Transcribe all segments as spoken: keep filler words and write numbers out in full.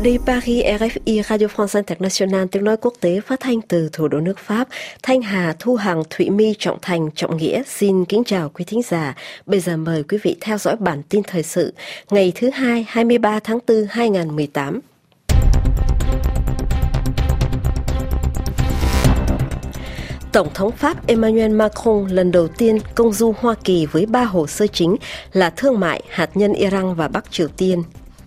đi Paris, rờ ép i Radio France International tiếng nói quốc tế phát thanh từ thủ đô nước Pháp. Thanh Hà, Thu Hằng, Thụy My, Trọng Thành, Trọng Nghĩa xin kính chào quý thính giả. Bây giờ mời quý vị theo dõi bản tin thời sự ngày thứ hai, hai mươi ba tháng tư, hai nghìn không trăm mười tám. Tổng thống Pháp Emmanuel Macron lần đầu tiên công du Hoa Kỳ với ba hồ sơ chính là thương mại, hạt nhân Iran và Bắc Triều Tiên.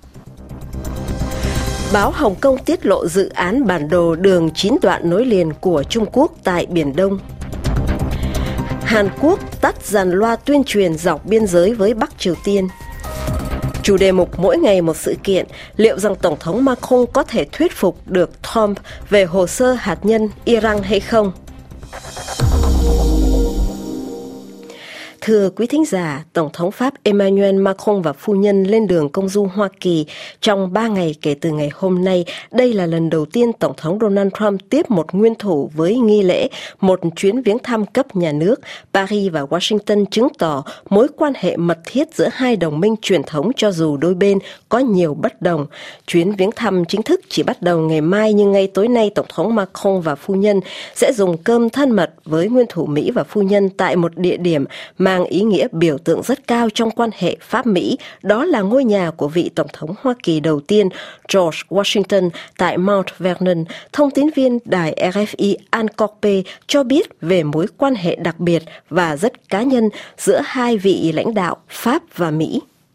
Báo Hồng Kông tiết lộ dự án bản đồ đường chín đoạn nối liền của Trung Quốc tại Biển Đông. Hàn Quốc tắt dàn loa tuyên truyền dọc biên giới với Bắc Triều Tiên. Chủ đề mục mỗi ngày một sự kiện, liệu rằng Tổng thống Macron có thể thuyết phục được Trump về hồ sơ hạt nhân Iran hay không? Thưa quý thính giả, Tổng thống Pháp Emmanuel Macron và phu nhân lên đường công du Hoa Kỳ trong ba ngày kể từ ngày hôm nay. Đây là lần đầu tiên Tổng thống Donald Trump tiếp một nguyên thủ với nghi lễ, một chuyến viếng thăm cấp nhà nước. Paris và Washington chứng tỏ mối quan hệ mật thiết giữa hai đồng minh truyền thống cho dù đôi bên có nhiều bất đồng. Chuyến viếng thăm chính thức chỉ bắt đầu ngày mai, nhưng ngay tối nay Tổng thống Macron và phu nhân sẽ dùng cơm thân mật với nguyên thủ Mỹ và phu nhân tại một địa điểm mà mang ý nghĩa biểu tượng rất cao trong quan hệ Pháp-Mỹ, đó là ngôi nhà của vị Tổng thống Hoa Kỳ đầu tiên George Washington tại Mount Vernon. Thông tín viên đài rờ ép i Anne Corpé cho biết về mối quan hệ đặc biệt và rất cá nhân giữa hai vị lãnh đạo Pháp và Mỹ.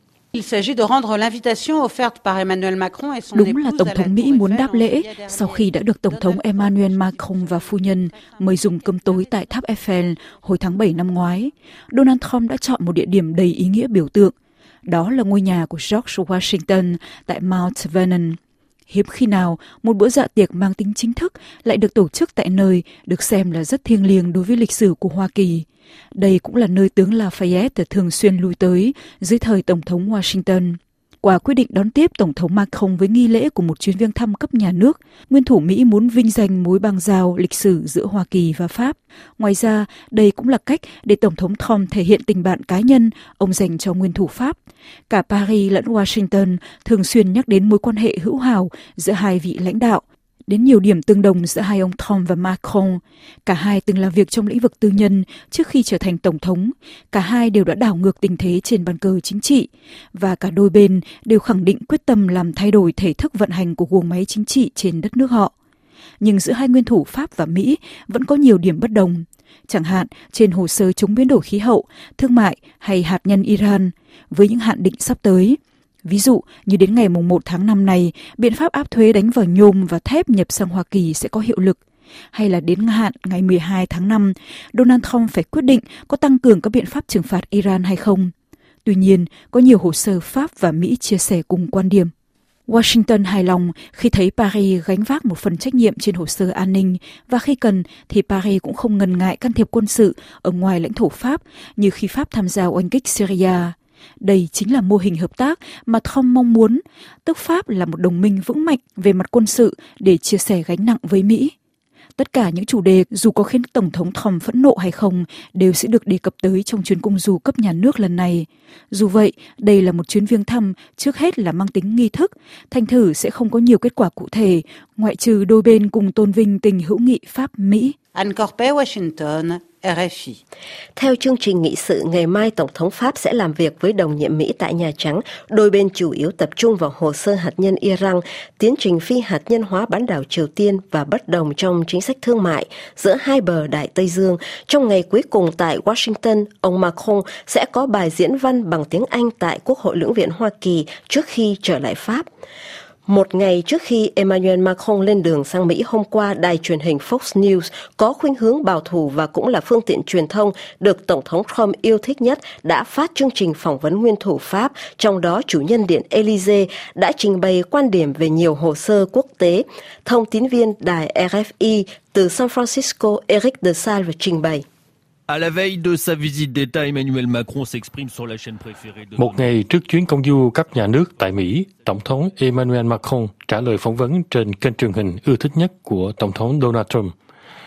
Đúng là Tổng thống Mỹ muốn đáp lễ sau khi đã được Tổng thống Emmanuel Macron và phu nhân mời dùng cơm tối tại tháp Eiffel hồi tháng bảy năm ngoái. Donald Trump đã chọn một địa điểm đầy ý nghĩa biểu tượng. Đó là ngôi nhà của George Washington tại Mount Vernon. Hiếm khi nào một bữa dạ tiệc mang tính chính thức lại được tổ chức tại nơi được xem là rất thiêng liêng đối với lịch sử của Hoa Kỳ. Đây cũng là nơi tướng Lafayette thường xuyên lui tới dưới thời Tổng thống Washington. Qua quyết định đón tiếp Tổng thống Macron với nghi lễ của một chuyến viếng thăm cấp nhà nước, nguyên thủ Mỹ muốn vinh danh mối bang giao lịch sử giữa Hoa Kỳ và Pháp. Ngoài ra, đây cũng là cách để Tổng thống Trump thể hiện tình bạn cá nhân ông dành cho nguyên thủ Pháp. Cả Paris lẫn Washington thường xuyên nhắc đến mối quan hệ hữu hảo giữa hai vị lãnh đạo, đến nhiều điểm tương đồng giữa hai ông Trump và Macron. Cả hai từng làm việc trong lĩnh vực tư nhân trước khi trở thành Tổng thống. Cả hai đều đã đảo ngược tình thế trên bàn cờ chính trị. Và cả đôi bên đều khẳng định quyết tâm làm thay đổi thể thức vận hành của guồng máy chính trị trên đất nước họ. Nhưng giữa hai nguyên thủ Pháp và Mỹ vẫn có nhiều điểm bất đồng. Chẳng hạn trên hồ sơ chống biến đổi khí hậu, thương mại hay hạt nhân Iran, với những hạn định sắp tới. Ví dụ như đến ngày mùng một tháng năm này, biện pháp áp thuế đánh vào nhôm và thép nhập sang Hoa Kỳ sẽ có hiệu lực. Hay là đến hạn ngày mười hai tháng năm, Donald Trump phải quyết định có tăng cường các biện pháp trừng phạt Iran hay không. Tuy nhiên, có nhiều hồ sơ Pháp và Mỹ chia sẻ cùng quan điểm. Washington hài lòng khi thấy Paris gánh vác một phần trách nhiệm trên hồ sơ an ninh, và khi cần thì Paris cũng không ngần ngại can thiệp quân sự ở ngoài lãnh thổ Pháp, như khi Pháp tham gia oanh kích Syria. Đây chính là mô hình hợp tác mà Trump mong muốn, tức Pháp là một đồng minh vững mạnh về mặt quân sự để chia sẻ gánh nặng với Mỹ. Tất cả những chủ đề dù có khiến Tổng thống Trump phẫn nộ hay không đều sẽ được đề cập tới trong chuyến công du cấp nhà nước lần này. Dù vậy, đây là một chuyến viếng thăm trước hết là mang tính nghi thức, thành thử sẽ không có nhiều kết quả cụ thể, ngoại trừ đôi bên cùng tôn vinh tình hữu nghị Pháp-Mỹ. Anne Corpé, Washington, rờ ép i. Theo chương trình nghị sự, ngày mai Tổng thống Pháp sẽ làm việc với đồng nhiệm Mỹ tại Nhà Trắng. Đôi bên chủ yếu tập trung vào hồ sơ hạt nhân Iran, tiến trình phi hạt nhân hóa bán đảo Triều Tiên và bất đồng trong chính sách thương mại giữa hai bờ Đại Tây Dương. Trong ngày cuối cùng tại Washington, ông Macron sẽ có bài diễn văn bằng tiếng Anh tại Quốc hội Lưỡng viện Hoa Kỳ trước khi trở lại Pháp. Một ngày trước khi Emmanuel Macron lên đường sang Mỹ hôm qua, đài truyền hình Fox News có khuynh hướng bảo thủ và cũng là phương tiện truyền thông được Tổng thống Trump yêu thích nhất đã phát chương trình phỏng vấn nguyên thủ Pháp, trong đó chủ nhân điện Élysée đã trình bày quan điểm về nhiều hồ sơ quốc tế. Thông tín viên đài rờ ép i từ San Francisco Eric de Salve trình bày. À la veille de sa visite d'État, Emmanuel Macron s'exprime sur la chaîne préférée de... Một ngày trước chuyến công du cấp nhà nước tại Mỹ, Tổng thống Emmanuel Macron trả lời phỏng vấn trên kênh truyền hình ưa thích nhất của Tổng thống Donald Trump.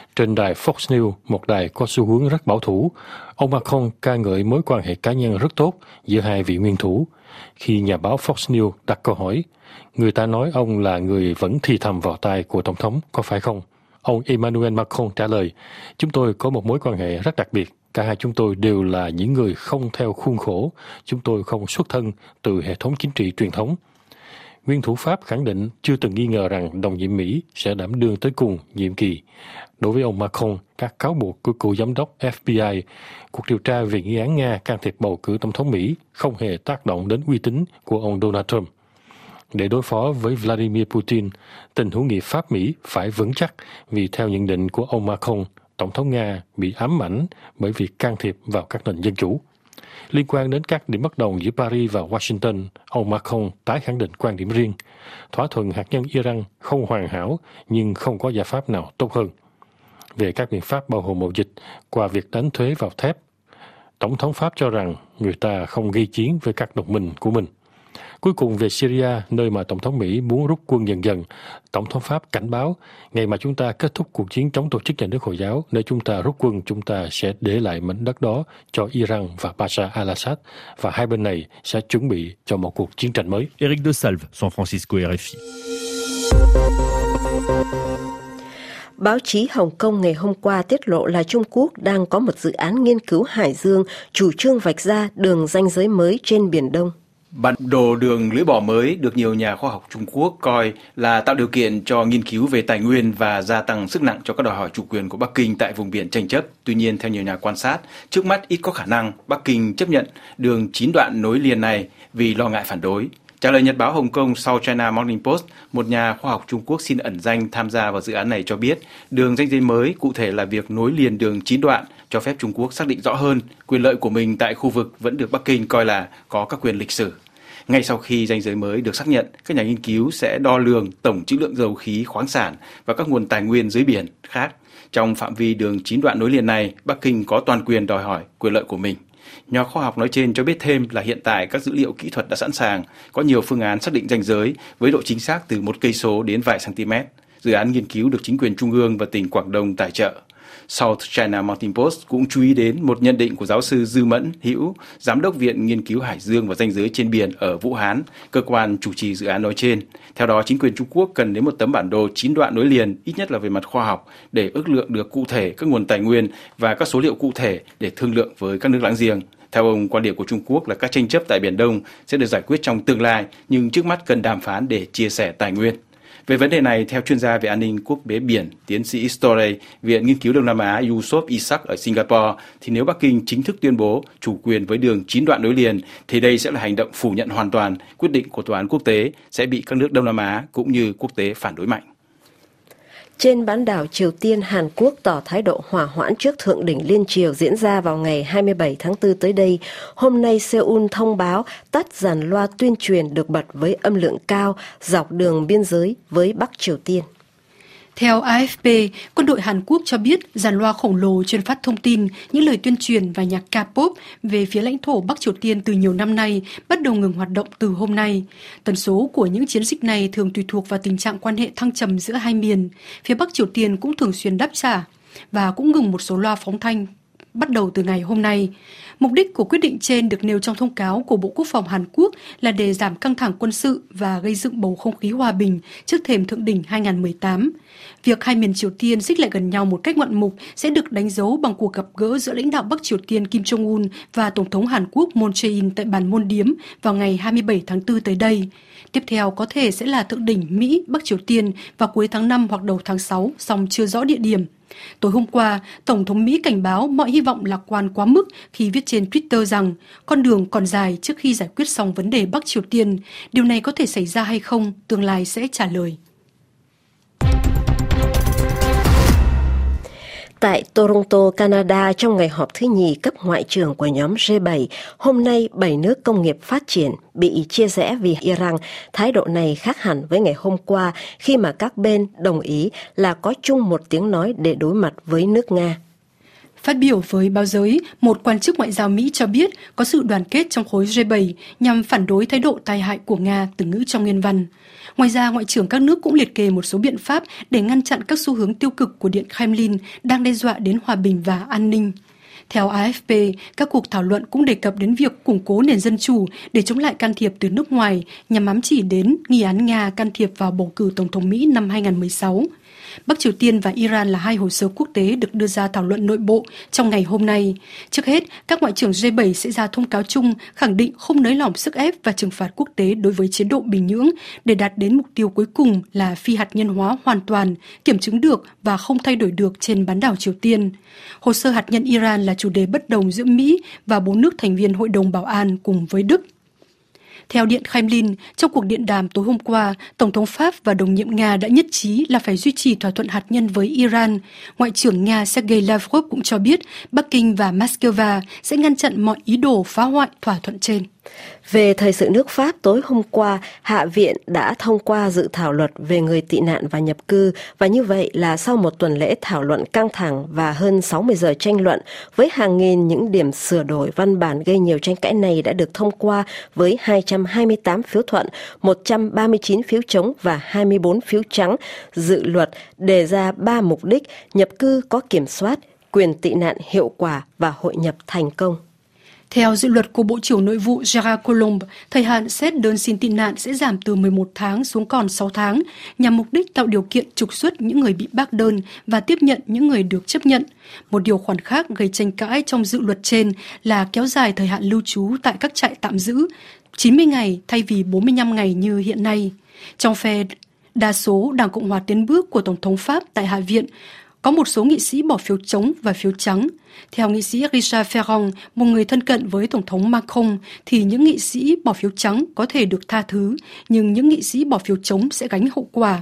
Trên đài Fox News, một đài có xu hướng rất bảo thủ, ông Macron ca ngợi mối quan hệ cá nhân rất tốt giữa hai vị nguyên thủ. Khi nhà báo Fox News đặt câu hỏi, người ta nói ông là người vẫn thì thầm vào tai của Tổng thống, có phải không? Ông Emmanuel Macron trả lời, chúng tôi có một mối quan hệ rất đặc biệt. Cả hai chúng tôi đều là những người không theo khuôn khổ. Chúng tôi không xuất thân từ hệ thống chính trị truyền thống. Nguyên thủ Pháp khẳng định chưa từng nghi ngờ rằng đồng nhiệm Mỹ sẽ đảm đương tới cùng nhiệm kỳ. Đối với ông Macron, các cáo buộc của cựu giám đốc F B I, cuộc điều tra về nghi án Nga can thiệp bầu cử tổng thống Mỹ không hề tác động đến uy tín của ông Donald Trump. Để đối phó với Vladimir Putin, tình hữu nghị Pháp-Mỹ phải vững chắc vì theo nhận định của ông Macron, Tổng thống Nga bị ám ảnh bởi việc can thiệp vào các nền dân chủ. Liên quan đến các điểm bất đồng giữa Paris và Washington, ông Macron tái khẳng định quan điểm riêng. Thỏa thuận hạt nhân Iran không hoàn hảo nhưng không có giải pháp nào tốt hơn. Về các biện pháp bảo hộ mậu dịch qua việc đánh thuế vào thép, Tổng thống Pháp cho rằng người ta không gây chiến với các đồng minh của mình. Cuối cùng về Syria, nơi mà Tổng thống Mỹ muốn rút quân dần dần, Tổng thống Pháp cảnh báo, ngày mà chúng ta kết thúc cuộc chiến chống tổ chức nhà nước Hồi giáo, nơi chúng ta rút quân, chúng ta sẽ để lại mảnh đất đó cho Iran và Bashar al-Assad, và hai bên này sẽ chuẩn bị cho một cuộc chiến tranh mới. Eric de Salve, San Francisco, R F I. Báo chí Hồng Kông ngày hôm qua tiết lộ là Trung Quốc đang có một dự án nghiên cứu hải dương, chủ trương vạch ra đường ranh giới mới trên Biển Đông. Bản đồ đường lưỡi bò mới được nhiều nhà khoa học Trung Quốc coi là tạo điều kiện cho nghiên cứu về tài nguyên và gia tăng sức nặng cho các đòi hỏi chủ quyền của Bắc Kinh tại vùng biển tranh chấp. Tuy nhiên, theo nhiều nhà quan sát, trước mắt ít có khả năng Bắc Kinh chấp nhận đường chín đoạn nối liền này vì lo ngại phản đối. Trả lời nhật báo Hồng Kông South China Morning Post, một nhà khoa học Trung Quốc xin ẩn danh tham gia vào dự án này cho biết, đường ranh giới mới cụ thể là việc nối liền đường chín đoạn, cho phép Trung Quốc xác định rõ hơn quyền lợi của mình tại khu vực vẫn được Bắc Kinh coi là có các quyền lịch sử. Ngay sau khi ranh giới mới được xác nhận, các nhà nghiên cứu sẽ đo lường tổng trữ lượng dầu khí, khoáng sản và các nguồn tài nguyên dưới biển khác. Trong phạm vi đường chín đoạn nối liền này, Bắc Kinh có toàn quyền đòi hỏi quyền lợi của mình. Nhà khoa học nói trên cho biết thêm là hiện tại các dữ liệu kỹ thuật đã sẵn sàng, có nhiều phương án xác định ranh giới với độ chính xác từ một cây số đến vài cm. Dự án nghiên cứu được chính quyền trung ương và tỉnh Quảng Đông tài trợ. South China Morning Post cũng chú ý đến một nhận định của giáo sư Dư Mẫn Hữu, giám đốc Viện Nghiên cứu Hải dương và Ranh giới trên biển ở Vũ Hán, cơ quan chủ trì dự án nói trên. Theo đó, chính quyền Trung Quốc cần đến một tấm bản đồ chín đoạn nối liền, ít nhất là về mặt khoa học, để ước lượng được cụ thể các nguồn tài nguyên và các số liệu cụ thể để thương lượng với các nước láng giềng. Theo ông, quan điểm của Trung Quốc là các tranh chấp tại Biển Đông sẽ được giải quyết trong tương lai, nhưng trước mắt cần đàm phán để chia sẻ tài nguyên. Về vấn đề này, theo chuyên gia về an ninh quốc tế biển, tiến sĩ Storey, Viện Nghiên cứu Đông Nam Á Yusof Ishak ở Singapore, thì nếu Bắc Kinh chính thức tuyên bố chủ quyền với đường chín đoạn nối liền, thì đây sẽ là hành động phủ nhận hoàn toàn quyết định của Tòa án quốc tế, sẽ bị các nước Đông Nam Á cũng như quốc tế phản đối mạnh. Trên bán đảo Triều Tiên, Hàn Quốc tỏ thái độ hòa hoãn trước thượng đỉnh liên triều diễn ra vào ngày hai mươi bảy tháng tư tới đây. Hôm nay, Seoul thông báo tắt dàn loa tuyên truyền được bật với âm lượng cao dọc đường biên giới với Bắc Triều Tiên. Theo A F P, quân đội Hàn Quốc cho biết dàn loa khổng lồ truyền phát thông tin, những lời tuyên truyền và nhạc K-pop về phía lãnh thổ Bắc Triều Tiên từ nhiều năm nay bắt đầu ngừng hoạt động từ hôm nay. Tần số của những chiến dịch này thường tùy thuộc vào tình trạng quan hệ thăng trầm giữa hai miền. Phía Bắc Triều Tiên cũng thường xuyên đáp trả và cũng ngừng một số loa phóng thanh bắt đầu từ ngày hôm nay. Mục đích của quyết định trên được nêu trong thông cáo của Bộ Quốc phòng Hàn Quốc là để giảm căng thẳng quân sự và gây dựng bầu không khí hòa bình trước thềm thượng đỉnh hai không một tám. Việc hai miền Triều Tiên xích lại gần nhau một cách ngoạn mục sẽ được đánh dấu bằng cuộc gặp gỡ giữa lãnh đạo Bắc Triều Tiên Kim Jong-un và Tổng thống Hàn Quốc Moon Jae-in tại bàn Môn Điếm vào ngày hai mươi bảy tháng tư tới đây. Tiếp theo có thể sẽ là thượng đỉnh Mỹ-Bắc Triều Tiên vào cuối tháng năm hoặc đầu tháng sáu, song chưa rõ địa điểm. Tối hôm qua, Tổng thống Mỹ cảnh báo mọi hy vọng lạc quan quá mức khi viết trên Twitter rằng con đường còn dài trước khi giải quyết xong vấn đề Bắc Triều Tiên. Điều này có thể xảy ra hay không, tương lai sẽ trả lời. Tại Toronto, Canada, trong ngày họp thứ nhì cấp ngoại trưởng của nhóm G bảy, hôm nay bảy nước công nghiệp phát triển bị chia rẽ vì Iran. Thái độ này khác hẳn với ngày hôm qua khi mà các bên đồng ý là có chung một tiếng nói để đối mặt với nước Nga. Phát biểu với báo giới, một quan chức ngoại giao Mỹ cho biết có sự đoàn kết trong khối G bảy nhằm phản đối thái độ tai hại của Nga, từ ngữ trong nguyên văn. Ngoài ra, ngoại trưởng các nước cũng liệt kê một số biện pháp để ngăn chặn các xu hướng tiêu cực của Điện Kremlin đang đe dọa đến hòa bình và an ninh. Theo A F P, các cuộc thảo luận cũng đề cập đến việc củng cố nền dân chủ để chống lại can thiệp từ nước ngoài nhằm ám chỉ đến nghi án Nga can thiệp vào bầu cử Tổng thống Mỹ năm hai nghìn không trăm mười sáu. Bắc Triều Tiên và Iran là hai hồ sơ quốc tế được đưa ra thảo luận nội bộ trong ngày hôm nay. Trước hết, các ngoại trưởng G bảy sẽ ra thông cáo chung khẳng định không nới lỏng sức ép và trừng phạt quốc tế đối với chế độ Bình Nhưỡng để đạt đến mục tiêu cuối cùng là phi hạt nhân hóa hoàn toàn, kiểm chứng được và không thay đổi được trên bán đảo Triều Tiên. Hồ sơ hạt nhân Iran là chủ đề bất đồng giữa Mỹ và bốn nước thành viên Hội đồng Bảo an cùng với Đức. Theo Điện Kremlin, trong cuộc điện đàm tối hôm qua, Tổng thống Pháp và đồng nhiệm Nga đã nhất trí là phải duy trì thỏa thuận hạt nhân với Iran. Ngoại trưởng Nga Sergei Lavrov cũng cho biết Bắc Kinh và Moscow sẽ ngăn chặn mọi ý đồ phá hoại thỏa thuận trên. Về thời sự nước Pháp, tối hôm qua, Hạ viện đã thông qua dự thảo luật về người tị nạn và nhập cư, và như vậy là sau một tuần lễ thảo luận căng thẳng và hơn sáu mươi giờ tranh luận, với hàng nghìn những điểm sửa đổi văn bản gây nhiều tranh cãi này đã được thông qua với hai trăm hai mươi tám phiếu thuận, một trăm ba mươi chín phiếu chống và hai mươi bốn phiếu trắng. Dự luật đề ra ba mục đích: nhập cư có kiểm soát, quyền tị nạn hiệu quả và hội nhập thành công. Theo dự luật của Bộ trưởng Nội vụ Gérard Collomb, thời hạn xét đơn xin tị nạn sẽ giảm từ mười một tháng xuống còn sáu tháng, nhằm mục đích tạo điều kiện trục xuất những người bị bác đơn và tiếp nhận những người được chấp nhận. Một điều khoản khác gây tranh cãi trong dự luật trên là kéo dài thời hạn lưu trú tại các trại tạm giữ chín mươi ngày thay vì bốn mươi lăm ngày như hiện nay. Trong phe đa số Đảng Cộng hòa tiến bước của Tổng thống Pháp tại Hạ viện, có một số nghị sĩ bỏ phiếu chống và phiếu trắng. Theo nghị sĩ Richard Ferrand, một người thân cận với Tổng thống Macron, thì những nghị sĩ bỏ phiếu trắng có thể được tha thứ, nhưng những nghị sĩ bỏ phiếu chống sẽ gánh hậu quả.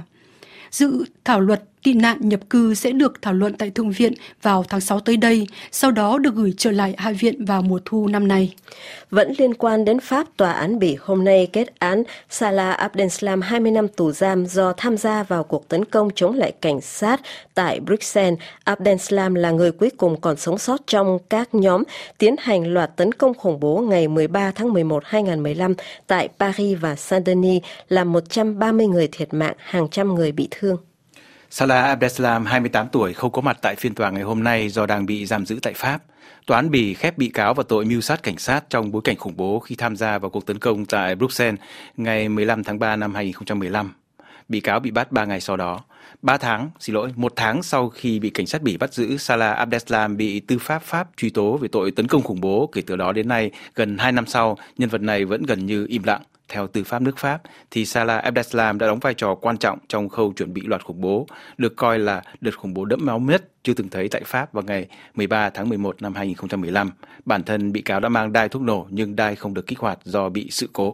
Dự thảo luật tị nạn nhập cư sẽ được thảo luận tại Thượng viện vào tháng sáu tới đây, sau đó được gửi trở lại Hạ viện vào mùa thu năm nay. Vẫn liên quan đến Pháp, tòa án Bỉ hôm nay kết án Salah Abdeslam hai mươi năm tù giam do tham gia vào cuộc tấn công chống lại cảnh sát tại Bruxelles. Abdeslam là người cuối cùng còn sống sót trong các nhóm tiến hành loạt tấn công khủng bố ngày mười ba tháng mười một năm hai nghìn không trăm mười lăm tại Paris và Saint-Denis, làm một trăm ba mươi người thiệt mạng, hàng trăm người bị thương. Salah Abdeslam, hai mươi tám tuổi, không có mặt tại phiên tòa ngày hôm nay do đang bị giam giữ tại Pháp. Tòa án Bỉ khép bị cáo vào tội mưu sát cảnh sát trong bối cảnh khủng bố khi tham gia vào cuộc tấn công tại Bruxelles ngày mười lăm tháng ba năm hai nghìn không trăm mười lăm. Bị cáo bị bắt ba ngày sau đó. Ba tháng, xin lỗi, một tháng sau khi bị cảnh sát Bỉ bắt giữ, Salah Abdeslam bị tư pháp Pháp truy tố về tội tấn công khủng bố. Kể từ đó đến nay, gần hai năm sau, nhân vật này vẫn gần như im lặng. Theo tư pháp nước Pháp, thì Salah Abdeslam đã đóng vai trò quan trọng trong khâu chuẩn bị loạt khủng bố, được coi là đợt khủng bố đẫm máu nhất chưa từng thấy tại Pháp vào ngày mười ba tháng mười một năm hai nghìn không trăm mười lăm. Bản thân bị cáo đã mang đai thuốc nổ nhưng đai không được kích hoạt do bị sự cố.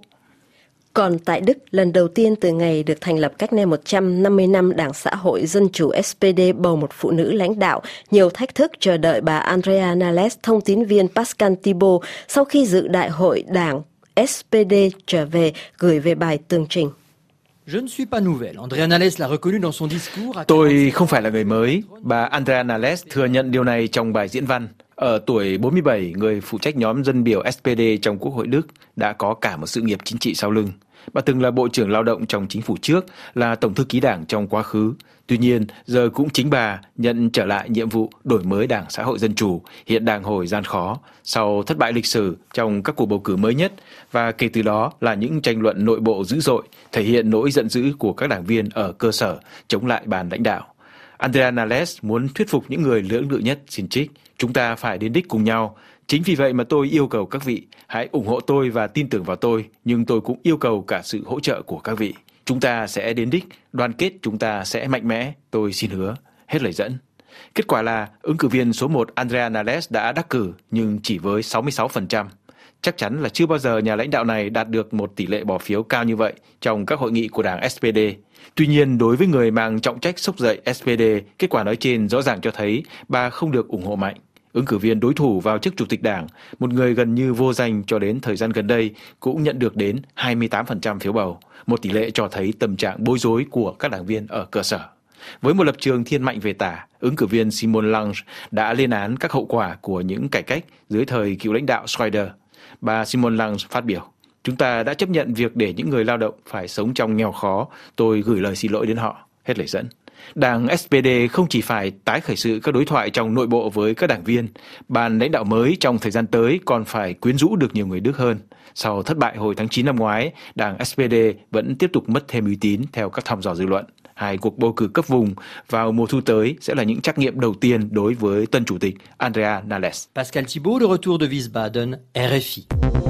Còn tại Đức, lần đầu tiên từ ngày được thành lập cách nay một trăm năm mươi năm, Đảng Xã hội Dân chủ S P D bầu một phụ nữ lãnh đạo. Nhiều thách thức chờ đợi bà Andrea Nahles, thông tín viên Pascal Thibault, sau khi dự đại hội đảng S P D trở về, gửi về bài tường trình. Tôi không phải là người mới. Bà Andrea Nahles thừa nhận điều này trong bài diễn văn. Ở tuổi bốn mươi bảy, người phụ trách nhóm dân biểu S P D trong Quốc hội Đức đã có cả một sự nghiệp chính trị sau lưng. Bà từng là Bộ trưởng Lao động trong chính phủ trước, là Tổng thư ký Đảng trong quá khứ. Tuy nhiên, giờ cũng chính bà nhận trở lại nhiệm vụ đổi mới Đảng Xã hội Dân chủ, hiện đang hồi gian khó, sau thất bại lịch sử trong các cuộc bầu cử mới nhất, và kể từ đó là những tranh luận nội bộ dữ dội, thể hiện nỗi giận dữ của các đảng viên ở cơ sở chống lại ban lãnh đạo. Andrea Nahles muốn thuyết phục những người lưỡng lự nhất, xin trích: chúng ta phải đến đích cùng nhau. Chính vì vậy mà tôi yêu cầu các vị hãy ủng hộ tôi và tin tưởng vào tôi, nhưng tôi cũng yêu cầu cả sự hỗ trợ của các vị. Chúng ta sẽ đến đích, đoàn kết chúng ta sẽ mạnh mẽ, tôi xin hứa. Hết lời dẫn. Kết quả là ứng cử viên số một Andrea Nahles đã đắc cử, nhưng chỉ với sáu mươi sáu phần trăm. Chắc chắn là chưa bao giờ nhà lãnh đạo này đạt được một tỷ lệ bỏ phiếu cao như vậy trong các hội nghị của đảng S P D. Tuy nhiên, đối với người mang trọng trách xốc dậy S P D, kết quả nói trên rõ ràng cho thấy bà không được ủng hộ mạnh. Ứng cử viên đối thủ vào chức chủ tịch đảng, một người gần như vô danh cho đến thời gian gần đây, cũng nhận được đến hai mươi tám phần trăm phiếu bầu, một tỷ lệ cho thấy tâm trạng bối rối của các đảng viên ở cơ sở. Với một lập trường thiên mạnh về tả, ứng cử viên Simone Lange đã lên án các hậu quả của những cải cách dưới thời cựu lãnh đạo Schröder. Bà Simone Lange phát biểu: "Chúng ta đã chấp nhận việc để những người lao động phải sống trong nghèo khó. Tôi gửi lời xin lỗi đến họ." Hết lời dẫn. Đảng ét pê đê không chỉ phải tái khởi sự các đối thoại trong nội bộ với các đảng viên, ban lãnh đạo mới trong thời gian tới còn phải quyến rũ được nhiều người Đức hơn. Sau thất bại hồi tháng chín năm ngoái, đảng ét pê đê vẫn tiếp tục mất thêm uy tín theo các thăm dò dư luận. Hai cuộc bầu cử cấp vùng vào mùa thu tới sẽ là những trắc nghiệm đầu tiên đối với tân chủ tịch Andrea Nales. Pascal Thibault, de retour de Wiesbaden, rờ ép i.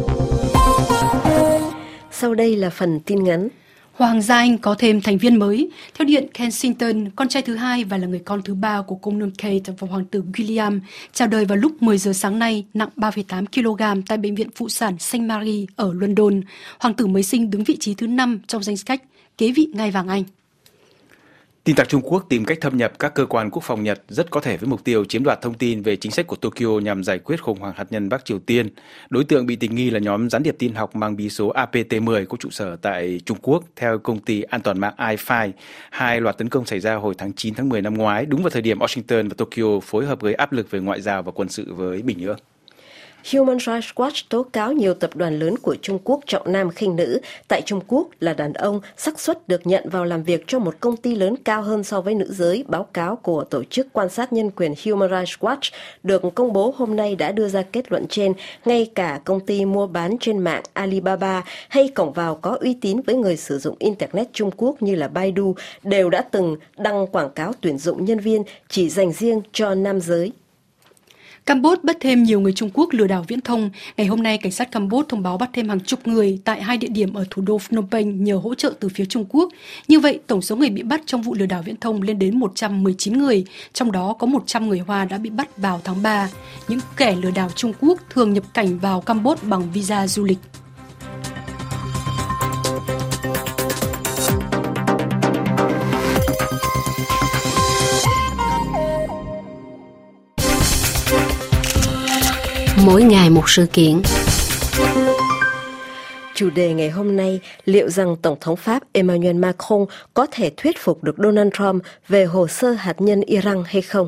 Sau đây là phần tin ngắn. Hoàng gia Anh có thêm thành viên mới. Theo Điện Kensington, con trai thứ hai và là người con thứ ba của công nương Kate và hoàng tử William chào đời vào lúc mười giờ sáng nay, nặng ba phẩy tám ki lô gam tại Bệnh viện Phụ sản Saint Mary ở London. Hoàng tử mới sinh đứng vị trí thứ năm trong danh sách kế vị ngai vàng Anh. Tin tặc Trung Quốc tìm cách thâm nhập các cơ quan quốc phòng Nhật, rất có thể với mục tiêu chiếm đoạt thông tin về chính sách của Tokyo nhằm giải quyết khủng hoảng hạt nhân Bắc Triều Tiên. Đối tượng bị tình nghi là nhóm gián điệp tin học mang bí số A P T mười có trụ sở tại Trung Quốc. Theo công ty an toàn mạng i F I, hai loạt tấn công xảy ra hồi tháng chín tháng mười năm ngoái, đúng vào thời điểm Washington và Tokyo phối hợp gây áp lực về ngoại giao và quân sự với Bình Nhưỡng. Human Rights Watch tố cáo nhiều tập đoàn lớn của Trung Quốc trọng nam khinh nữ. Tại Trung Quốc là đàn ông, xác suất được nhận vào làm việc cho một công ty lớn cao hơn so với nữ giới. Báo cáo của Tổ chức Quan sát Nhân quyền Human Rights Watch được công bố hôm nay đã đưa ra kết luận trên. Ngay cả công ty mua bán trên mạng Alibaba hay cổng vào có uy tín với người sử dụng Internet Trung Quốc như là Baidu đều đã từng đăng quảng cáo tuyển dụng nhân viên chỉ dành riêng cho nam giới. Campuchia bắt thêm nhiều người Trung Quốc lừa đảo viễn thông. Ngày hôm nay, cảnh sát Campuchia thông báo bắt thêm hàng chục người tại hai địa điểm ở thủ đô Phnom Penh nhờ hỗ trợ từ phía Trung Quốc. Như vậy, tổng số người bị bắt trong vụ lừa đảo viễn thông lên đến một trăm mười chín người, trong đó có một trăm người Hoa đã bị bắt vào tháng ba. Những kẻ lừa đảo Trung Quốc thường nhập cảnh vào Campuchia bằng visa du lịch. Mỗi ngày một sự kiện. Chủ đề ngày hôm nay, liệu rằng Tổng thống Pháp Emmanuel Macron có thể thuyết phục được Donald Trump về hồ sơ hạt nhân Iran hay không?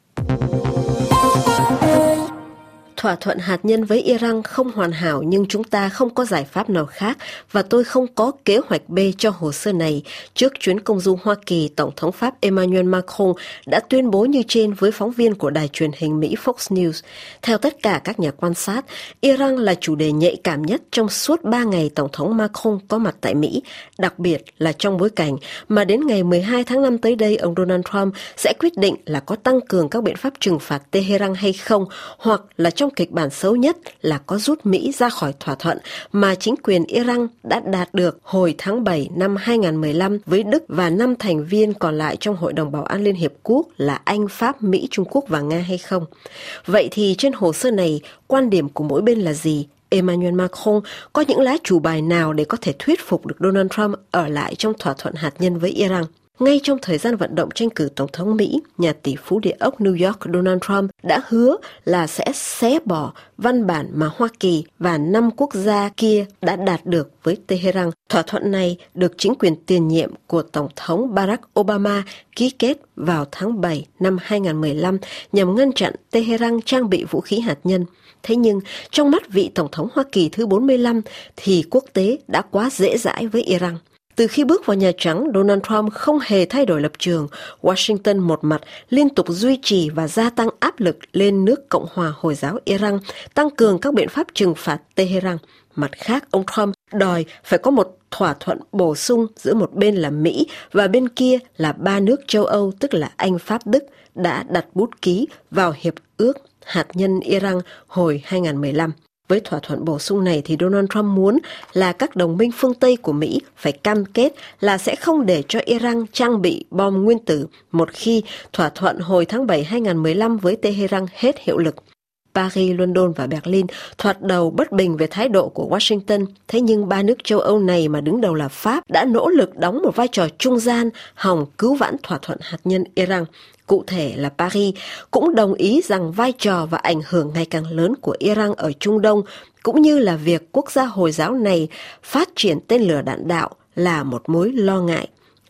Thỏa thuận hạt nhân với Iran không hoàn hảo nhưng chúng ta không có giải pháp nào khác và tôi không có kế hoạch B cho hồ sơ này. Trước chuyến công du Hoa Kỳ, Tổng thống Pháp Emmanuel Macron đã tuyên bố như trên với phóng viên của đài truyền hình Mỹ Fox News. Theo tất cả các nhà quan sát, Iran là chủ đề nhạy cảm nhất trong suốt ba ngày Tổng thống Macron có mặt tại Mỹ, đặc biệt là trong bối cảnh mà đến ngày mười hai tháng năm tới đây, ông Donald Trump sẽ quyết định là có tăng cường các biện pháp trừng phạt Tehran hay không, hoặc là trong kịch bản xấu nhất là có rút Mỹ ra khỏi thỏa thuận mà chính quyền Iran đã đạt được hồi tháng bảy năm hai nghìn không trăm mười lăm với Đức và năm thành viên còn lại trong Hội đồng Bảo an Liên Hiệp Quốc là Anh, Pháp, Mỹ, Trung Quốc và Nga hay không. Vậy thì trên hồ sơ này, quan điểm của mỗi bên là gì? Emmanuel Macron có những lá chủ bài nào để có thể thuyết phục được Donald Trump ở lại trong thỏa thuận hạt nhân với Iran? Ngay trong thời gian vận động tranh cử Tổng thống Mỹ, nhà tỷ phú địa ốc New York Donald Trump đã hứa là sẽ xé bỏ văn bản mà Hoa Kỳ và năm quốc gia kia đã đạt được với Tehran. Thỏa thuận này được chính quyền tiền nhiệm của Tổng thống Barack Obama ký kết vào tháng bảy năm hai nghìn không trăm mười lăm nhằm ngăn chặn Tehran trang bị vũ khí hạt nhân. Thế nhưng, trong mắt vị Tổng thống Hoa Kỳ thứ bốn mươi lăm thì quốc tế đã quá dễ dãi với Iran. Từ khi bước vào Nhà Trắng, Donald Trump không hề thay đổi lập trường. Washington một mặt liên tục duy trì và gia tăng áp lực lên nước Cộng hòa Hồi giáo Iran, tăng cường các biện pháp trừng phạt Tehran. Mặt khác, ông Trump đòi phải có một thỏa thuận bổ sung giữa một bên là Mỹ và bên kia là ba nước châu Âu, tức là Anh, Pháp, Đức, đã đặt bút ký vào Hiệp ước hạt nhân Iran hồi hai nghìn không trăm mười lăm. Với thỏa thuận bổ sung này thì Donald Trump muốn là các đồng minh phương Tây của Mỹ phải cam kết là sẽ không để cho Iran trang bị bom nguyên tử một khi thỏa thuận hồi tháng bảy hai nghìn không trăm mười lăm với Tehran hết hiệu lực. Paris, London và Berlin thoạt đầu bất bình về thái độ của Washington, thế nhưng ba nước châu Âu này mà đứng đầu là Pháp đã nỗ lực đóng một vai trò trung gian hòng cứu vãn thỏa thuận hạt nhân Iran. Cụ thể là Paris cũng đồng ý rằng vai trò và ảnh hưởng ngày càng lớn của Iran ở Trung Đông, cũng như là việc quốc gia Hồi giáo này phát triển tên lửa đạn đạo là một mối lo ngại.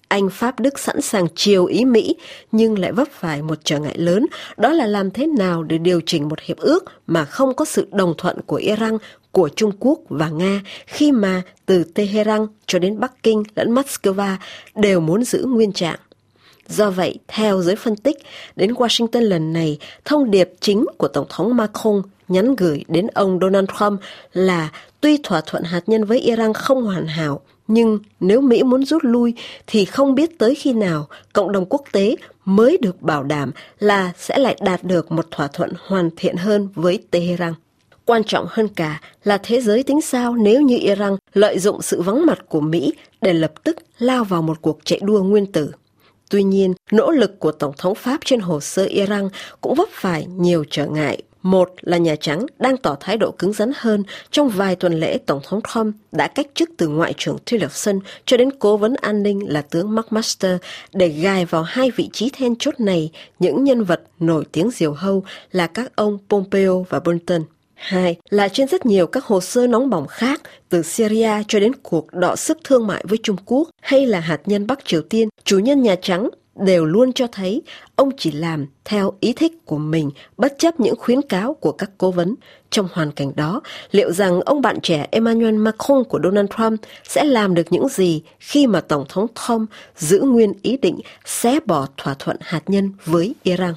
Anh, Pháp, Đức sẵn sàng chiều ý Mỹ, nhưng lại vấp phải một trở ngại lớn, đó là làm thế nào để điều chỉnh một hiệp ước mà không có sự đồng thuận của Iran, của Trung Quốc và Nga, khi mà từ Tehran cho đến Bắc Kinh lẫn Moscow đều muốn giữ nguyên trạng. Do vậy, theo giới phân tích, đến Washington lần này, thông điệp chính của Tổng thống Macron nhắn gửi đến ông Donald Trump là tuy thỏa thuận hạt nhân với Iran không hoàn hảo, nhưng nếu Mỹ muốn rút lui thì không biết tới khi nào cộng đồng quốc tế mới được bảo đảm là sẽ lại đạt được một thỏa thuận hoàn thiện hơn với Tehran. Quan trọng hơn cả là thế giới tính sao nếu như Iran lợi dụng sự vắng mặt của Mỹ để lập tức lao vào một cuộc chạy đua nguyên tử. Tuy nhiên, nỗ lực của Tổng thống Pháp trên hồ sơ Iran cũng vấp phải nhiều trở ngại. Một là Nhà Trắng đang tỏ thái độ cứng rắn hơn. Trong vài tuần lễ, Tổng thống Trump đã cách chức từ Ngoại trưởng Tillerson cho đến Cố vấn an ninh là tướng McMaster để gài vào hai vị trí then chốt này những nhân vật nổi tiếng diều hâu là các ông Pompeo và Bolton. Hai là trên rất nhiều các hồ sơ nóng bỏng khác, từ Syria cho đến cuộc đọ sức thương mại với Trung Quốc hay là hạt nhân Bắc Triều Tiên, chủ nhân Nhà Trắng đều luôn cho thấy ông chỉ làm theo ý thích của mình, bất chấp những khuyến cáo của các cố vấn. Trong hoàn cảnh đó, liệu rằng ông bạn trẻ Emmanuel Macron của Donald Trump sẽ làm được những gì khi mà Tổng thống Trump giữ nguyên ý định xé bỏ thỏa thuận hạt nhân với Iran?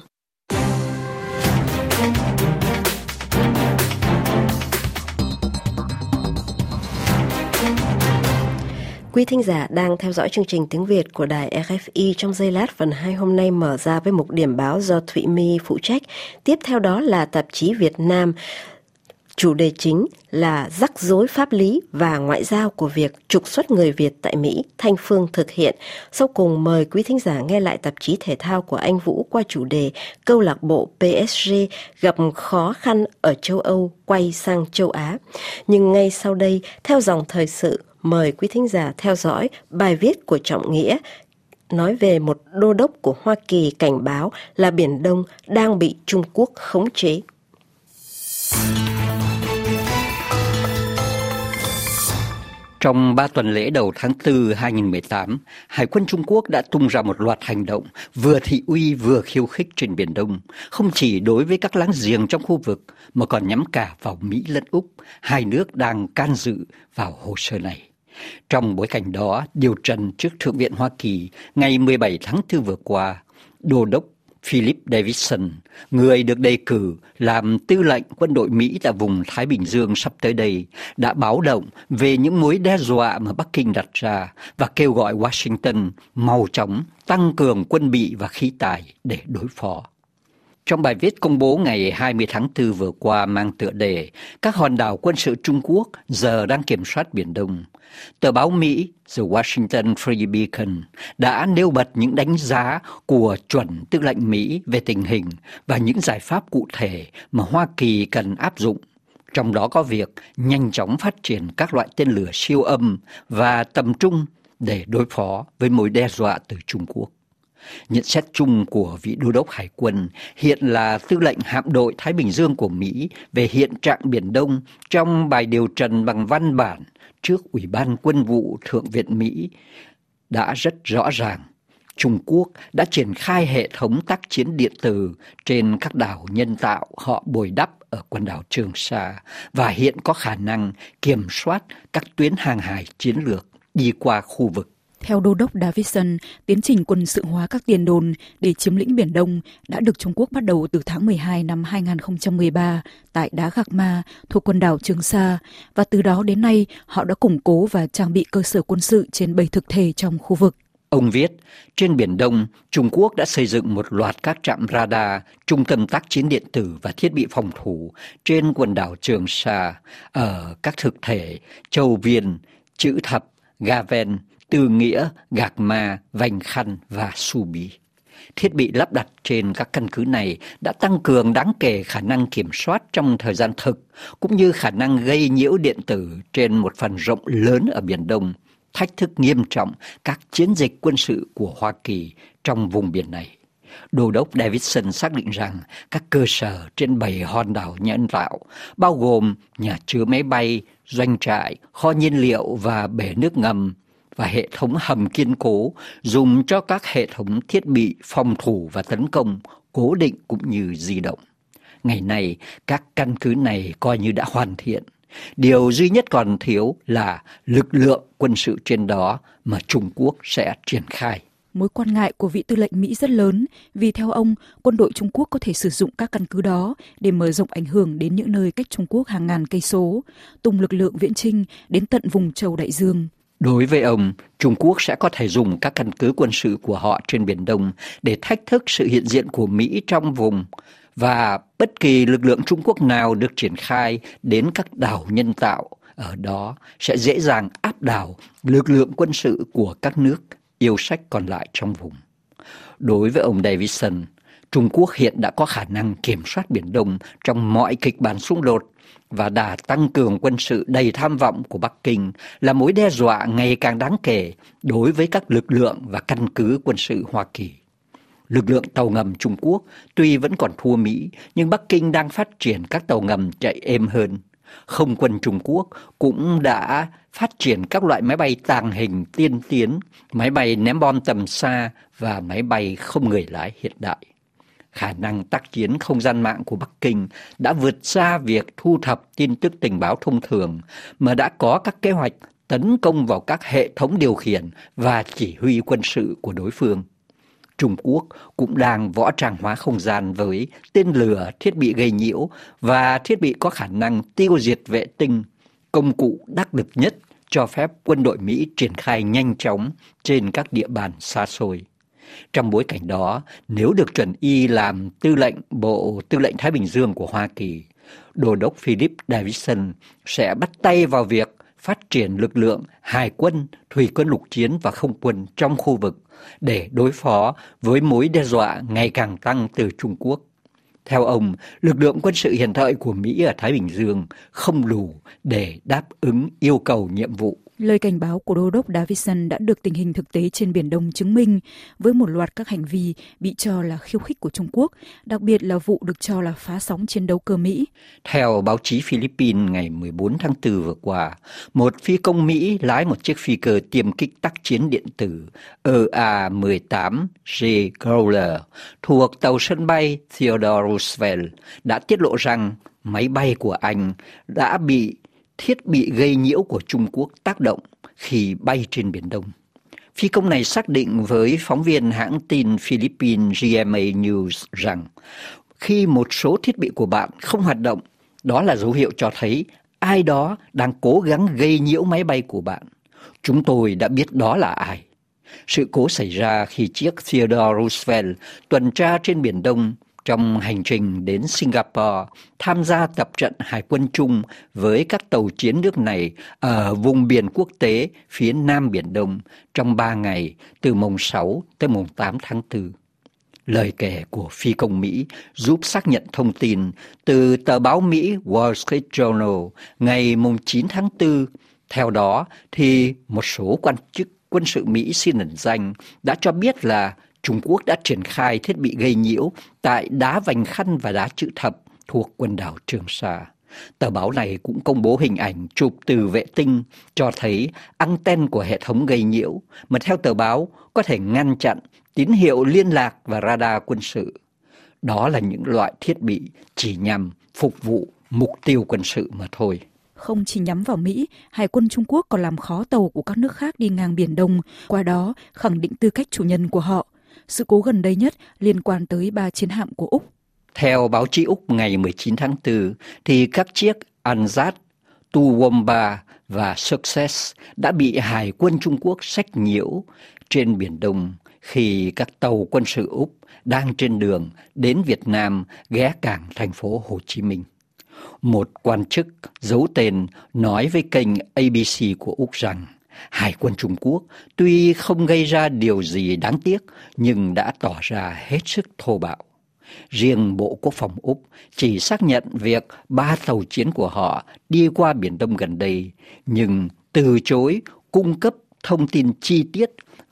Quý thính giả đang theo dõi chương trình tiếng Việt của đài rờ ép i. Trong giây lát, phần hai hôm nay mở ra với mục điểm báo do Thụy My phụ trách. Tiếp theo đó là tạp chí Việt Nam. Chủ đề chính là rắc rối pháp lý và ngoại giao của việc trục xuất người Việt tại Mỹ, Thanh Phương thực hiện. Sau cùng mời quý thính giả nghe lại tạp chí thể thao của anh Vũ qua chủ đề câu lạc bộ pê ét giê gặp khó khăn ở châu Âu quay sang châu Á. Nhưng ngay sau đây, theo dòng thời sự, mời quý thính giả theo dõi bài viết của Trọng Nghĩa nói về một đô đốc của Hoa Kỳ cảnh báo là Biển Đông đang bị Trung Quốc khống chế. Trong ba tuần lễ đầu tháng tư hai nghìn mười tám, Hải quân Trung Quốc đã tung ra một loạt hành động vừa thị uy vừa khiêu khích trên Biển Đông, không chỉ đối với các láng giềng trong khu vực mà còn nhắm cả vào Mỹ lẫn Úc, hai nước đang can dự vào hồ sơ này. Trong bối cảnh đó, điều trần trước Thượng viện Hoa Kỳ ngày mười bảy tháng tư vừa qua, Đô đốc Philip Davidson, người được đề cử làm tư lệnh quân đội Mỹ tại vùng Thái Bình Dương sắp tới đây, đã báo động về những mối đe dọa mà Bắc Kinh đặt ra và kêu gọi Washington mau chóng tăng cường quân bị và khí tài để đối phó. Trong bài viết công bố ngày hai mươi tháng tư vừa qua mang tựa đề "Các hòn đảo quân sự Trung Quốc giờ đang kiểm soát Biển Đông", tờ báo Mỹ The Washington Free Beacon đã nêu bật những đánh giá của chuẩn tư lệnh Mỹ về tình hình và những giải pháp cụ thể mà Hoa Kỳ cần áp dụng. Trong đó có việc nhanh chóng phát triển các loại tên lửa siêu âm và tầm trung để đối phó với mối đe dọa từ Trung Quốc. Nhận xét chung của vị đô đốc hải quân, hiện là tư lệnh hạm đội Thái Bình Dương của Mỹ, về hiện trạng Biển Đông trong bài điều trần bằng văn bản trước Ủy ban Quân vụ Thượng viện Mỹ đã rất rõ ràng. Trung Quốc đã triển khai hệ thống tác chiến điện tử trên các đảo nhân tạo họ bồi đắp ở quần đảo Trường Sa và hiện có khả năng kiểm soát các tuyến hàng hải chiến lược đi qua khu vực. Theo Đô đốc Davidson, tiến trình quân sự hóa các tiền đồn để chiếm lĩnh Biển Đông đã được Trung Quốc bắt đầu từ tháng mười hai năm hai nghìn không trăm mười ba tại đá Gạc Ma thuộc quần đảo Trường Sa, và từ đó đến nay họ đã củng cố và trang bị cơ sở quân sự trên bảy thực thể trong khu vực. Ông viết, trên Biển Đông, Trung Quốc đã xây dựng một loạt các trạm radar, trung tâm tác chiến điện tử và thiết bị phòng thủ trên quần đảo Trường Sa ở các thực thể Châu Viên, Chữ Thập, Ga Ven, Tư Nghĩa, Gạc Ma, Vành Khăn và Su Bí. Thiết bị lắp đặt trên các căn cứ này đã tăng cường đáng kể khả năng kiểm soát trong thời gian thực, cũng như khả năng gây nhiễu điện tử trên một phần rộng lớn ở Biển Đông, thách thức nghiêm trọng các chiến dịch quân sự của Hoa Kỳ trong vùng biển này. Đô đốc Davidson xác định rằng các cơ sở trên bảy hòn đảo nhân tạo, bao gồm nhà chứa máy bay, doanh trại, kho nhiên liệu và bể nước ngầm, và hệ thống hầm kiên cố dùng cho các hệ thống thiết bị phòng thủ và tấn công cố định cũng như di động. Ngày nay, các căn cứ này coi như đã hoàn thiện. Điều duy nhất còn thiếu là lực lượng quân sự trên đó mà Trung Quốc sẽ triển khai. Mối quan ngại của vị tư lệnh Mỹ rất lớn vì theo ông, quân đội Trung Quốc có thể sử dụng các căn cứ đó để mở rộng ảnh hưởng đến những nơi cách Trung Quốc hàng ngàn cây số, tung lực lượng viễn chinh đến tận vùng châu Đại Dương. Đối với ông, Trung Quốc sẽ có thể dùng các căn cứ quân sự của họ trên Biển Đông để thách thức sự hiện diện của Mỹ trong vùng, và bất kỳ lực lượng Trung Quốc nào được triển khai đến các đảo nhân tạo ở đó sẽ dễ dàng áp đảo lực lượng quân sự của các nước yêu sách còn lại trong vùng. Đối với ông Davidson, Trung Quốc hiện đã có khả năng kiểm soát Biển Đông trong mọi kịch bản xung đột, và đà tăng cường quân sự đầy tham vọng của Bắc Kinh là mối đe dọa ngày càng đáng kể đối với các lực lượng và căn cứ quân sự Hoa Kỳ. Lực lượng tàu ngầm Trung Quốc tuy vẫn còn thua Mỹ, nhưng Bắc Kinh đang phát triển các tàu ngầm chạy êm hơn. Không quân Trung Quốc cũng đã phát triển các loại máy bay tàng hình tiên tiến, máy bay ném bom tầm xa và máy bay không người lái hiện đại. Khả năng tác chiến không gian mạng của Bắc Kinh đã vượt xa việc thu thập tin tức tình báo thông thường, mà đã có các kế hoạch tấn công vào các hệ thống điều khiển và chỉ huy quân sự của đối phương. Trung Quốc cũng đang võ trang hóa không gian với tên lửa, thiết bị gây nhiễu và thiết bị có khả năng tiêu diệt vệ tinh, công cụ đắc lực nhất cho phép quân đội Mỹ triển khai nhanh chóng trên các địa bàn xa xôi. Trong bối cảnh đó, nếu được chuẩn y làm tư lệnh Bộ Tư lệnh Thái Bình Dương của Hoa Kỳ, Đô đốc Philip Davidson sẽ bắt tay vào việc phát triển lực lượng hải quân, thủy quân lục chiến và không quân trong khu vực để đối phó với mối đe dọa ngày càng tăng từ Trung Quốc. Theo ông, lực lượng quân sự hiện thời của Mỹ ở Thái Bình Dương không đủ để đáp ứng yêu cầu nhiệm vụ. Lời cảnh báo của Đô đốc Davidson đã được tình hình thực tế trên Biển Đông chứng minh với một loạt các hành vi bị cho là khiêu khích của Trung Quốc, đặc biệt là vụ được cho là phá sóng chiến đấu cơ Mỹ. Theo báo chí Philippines ngày mười bốn tháng tư vừa qua, một phi công Mỹ lái một chiếc phi cơ tiêm kích tác chiến điện tử E A mười tám G Growler thuộc tàu sân bay Theodore Roosevelt đã tiết lộ rằng máy bay của anh đã bị thiết bị gây nhiễu của Trung Quốc tác động khi bay trên Biển Đông. Phi công này xác định với phóng viên hãng tin Philippines G M A News rằng khi một số thiết bị của bạn không hoạt động, đó là dấu hiệu cho thấy ai đó đang cố gắng gây nhiễu máy bay của bạn. Chúng tôi đã biết đó là ai. Sự cố xảy ra khi chiếc Theodore Roosevelt tuần tra trên Biển Đông trong hành trình đến Singapore tham gia tập trận hải quân chung với các tàu chiến nước này ở vùng biển quốc tế phía Nam Biển Đông trong ba ngày từ mùng sáu tới mùng tám tháng tư. Lời kể của phi công Mỹ giúp xác nhận thông tin từ tờ báo Mỹ Wall Street Journal ngày mùng chín tháng tư. Theo đó thì một số quan chức quân sự Mỹ xin ẩn danh đã cho biết là Trung Quốc đã triển khai thiết bị gây nhiễu tại đá Vành Khăn và đá Chữ Thập thuộc quần đảo Trường Sa. Tờ báo này cũng công bố hình ảnh chụp từ vệ tinh cho thấy anten của hệ thống gây nhiễu, mà theo tờ báo có thể ngăn chặn tín hiệu liên lạc và radar quân sự. Đó là những loại thiết bị chỉ nhằm phục vụ mục tiêu quân sự mà thôi. Không chỉ nhắm vào Mỹ, Hải quân Trung Quốc còn làm khó tàu của các nước khác đi ngang Biển Đông, qua đó khẳng định tư cách chủ nhân của họ. Sự cố gần đây nhất liên quan tới ba chiến hạm của Úc. Theo báo chí Úc ngày mười chín tháng tư, thì các chiếc Anzac, Toowoomba và Success đã bị Hải quân Trung Quốc xách nhiễu trên Biển Đông khi các tàu quân sự Úc đang trên đường đến Việt Nam ghé cảng thành phố Hồ Chí Minh. Một quan chức giấu tên nói với kênh A B C của Úc rằng Hải quân Trung Quốc tuy không gây ra điều gì đáng tiếc nhưng đã tỏ ra hết sức thô bạo. Riêng Bộ Quốc phòng Úc chỉ xác nhận việc ba tàu chiến của họ đi qua Biển Đông gần đây, nhưng từ chối cung cấp thông tin chi tiết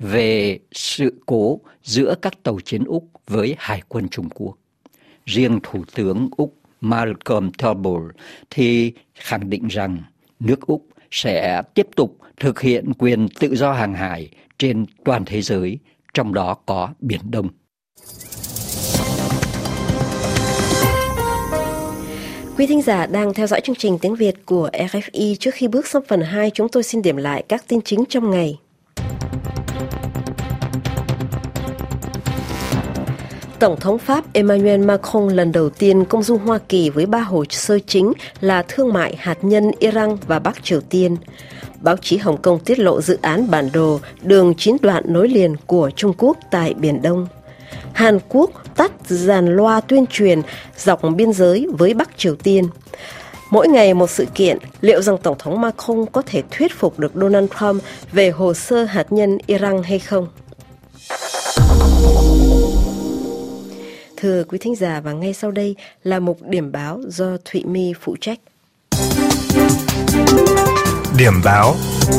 về sự cố giữa các tàu chiến Úc với Hải quân Trung Quốc. Riêng Thủ tướng Úc Malcolm Turnbull thì khẳng định rằng nước Úc sẽ tiếp tục thực hiện quyền tự do hàng hải trên toàn thế giới, trong đó có Biển Đông. Quý thính giả đang theo dõi chương trình tiếng Việt của rờ ép i. Trước khi bước sang phần hai, chúng tôi xin điểm lại các tin chính trong ngày. Tổng thống Pháp Emmanuel Macron lần đầu tiên công du Hoa Kỳ với ba hồ sơ chính là thương mại, hạt nhân, Iran và Bắc Triều Tiên. Báo chí Hồng Kông tiết lộ dự án bản đồ đường chín đoạn nối liền của Trung Quốc tại Biển Đông. Hàn Quốc tắt dàn loa tuyên truyền dọc biên giới với Bắc Triều Tiên. Mỗi ngày một sự kiện, liệu rằng Tổng thống Macron có thể thuyết phục được Donald Trump về hồ sơ hạt nhân Iran hay không? Thưa quý thính giả, và ngay sau đây là mục điểm báo do Thụy My phụ trách. Điểm báo.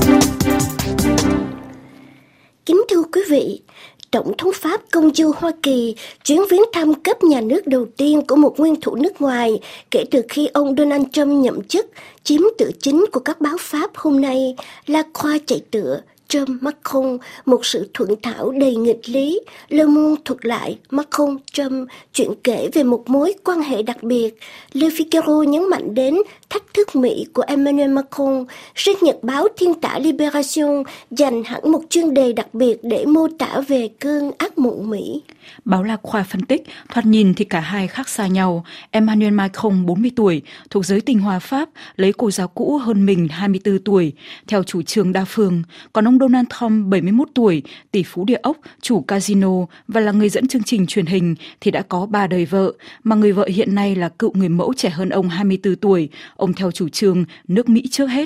Kính thưa quý vị, Tổng thống Pháp công du Hoa Kỳ, chuyến viếng thăm cấp nhà nước đầu tiên của một nguyên thủ nước ngoài kể từ khi ông Donald Trump nhậm chức, chiếm tựa chính của các báo Pháp hôm nay là khoa chạy tựa Trump Macron, một sự thuận thảo đầy nghịch lý. Le Monde thuật lại Macron Trump, chuyện kể về một mối quan hệ đặc biệt. Le Figaro nhấn mạnh đến thách thức Mỹ của Emmanuel Macron. Riêng nhật báo Thiên tả Libération dành hẳn một chuyên đề đặc biệt để mô tả về cơn ác mộng Mỹ. Báo La Croix phân tích, thoạt nhìn thì cả hai khác xa nhau. Emmanuel Macron bốn mươi tuổi, thuộc giới tinh hoa Pháp, lấy cô giáo cũ hơn mình hai mươi tư tuổi, theo chủ trương đa phương. Còn ông Donald Trump bảy mươi mốt tuổi, tỷ phú địa ốc, chủ casino và là người dẫn chương trình truyền hình thì đã có ba đời vợ, mà người vợ hiện nay là cựu người mẫu trẻ hơn ông hai mươi tư tuổi. Ông theo chủ trương nước Mỹ trước hết.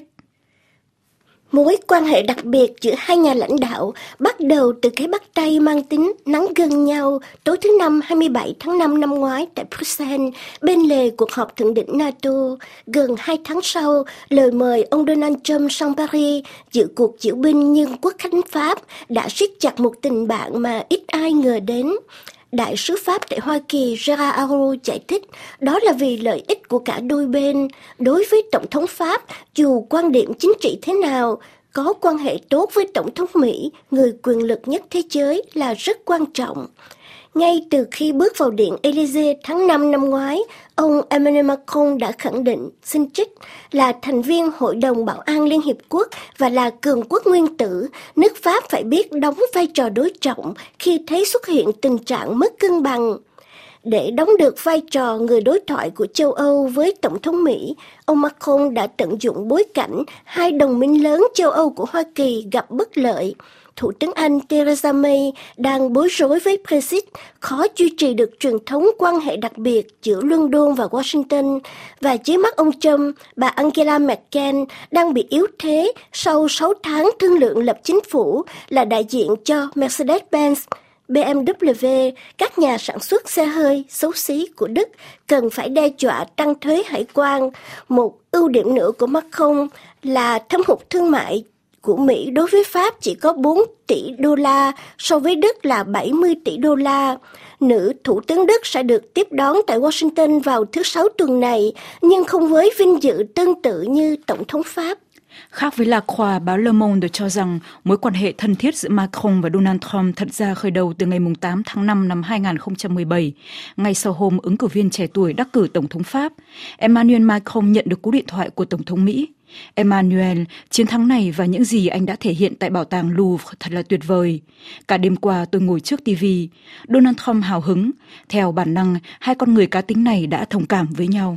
Mối quan hệ đặc biệt giữa hai nhà lãnh đạo bắt đầu từ cái bắt tay mang tính nắng gần nhau tối thứ Năm hai mươi bảy tháng năm năm ngoái tại Bruxelles, bên lề cuộc họp thượng đỉnh NATO. Gần hai tháng sau, lời mời ông Donald Trump sang Paris dự cuộc diễu binh nhân quốc khánh Pháp đã siết chặt một tình bạn mà ít ai ngờ đến. Đại sứ Pháp tại Hoa Kỳ Gérard Araud giải thích đó là vì lợi ích của cả đôi bên. Đối với Tổng thống Pháp, dù quan điểm chính trị thế nào, có quan hệ tốt với Tổng thống Mỹ, người quyền lực nhất thế giới là rất quan trọng. Ngay từ khi bước vào Điện Élysée tháng năm năm ngoái, ông Emmanuel Macron đã khẳng định, xin trích, là thành viên Hội đồng Bảo an Liên Hiệp Quốc và là cường quốc nguyên tử, nước Pháp phải biết đóng vai trò đối trọng khi thấy xuất hiện tình trạng mất cân bằng. Để đóng được vai trò người đối thoại của châu Âu với Tổng thống Mỹ, ông Macron đã tận dụng bối cảnh hai đồng minh lớn châu Âu của Hoa Kỳ gặp bất lợi. Thủ tướng Anh Theresa May đang bối rối với Brexit, khó duy trì được truyền thống quan hệ đặc biệt giữa London và Washington, và dưới mắt ông Trump, bà Angela Merkel đang bị yếu thế sau sáu tháng thương lượng lập chính phủ, là đại diện cho Mercedes-Benz, bê em vê, các nhà sản xuất xe hơi xấu xí của Đức cần phải đe dọa tăng thuế hải quan. Một ưu điểm nữa của Macron là thâm hụt thương mại của Mỹ đối với Pháp chỉ có bốn tỷ đô la, so với Đức là bảy mươi tỷ đô la. Nữ Thủ tướng Đức sẽ được tiếp đón tại Washington vào thứ Sáu tuần này, nhưng không với vinh dự tương tự như Tổng thống Pháp. Khác với La Croix, báo Le Monde cho rằng mối quan hệ thân thiết giữa Macron và Donald Trump thật ra khởi đầu từ ngày tám tháng năm năm hai không một bảy, ngay sau hôm ứng cử viên trẻ tuổi đắc cử Tổng thống Pháp. Emmanuel Macron nhận được cú điện thoại của Tổng thống Mỹ. Emmanuel, chiến thắng này và những gì anh đã thể hiện tại bảo tàng Louvre thật là tuyệt vời. Cả đêm qua tôi ngồi trước ti vi. Donald Trump hào hứng. Theo bản năng, hai con người cá tính này đã thông cảm với nhau.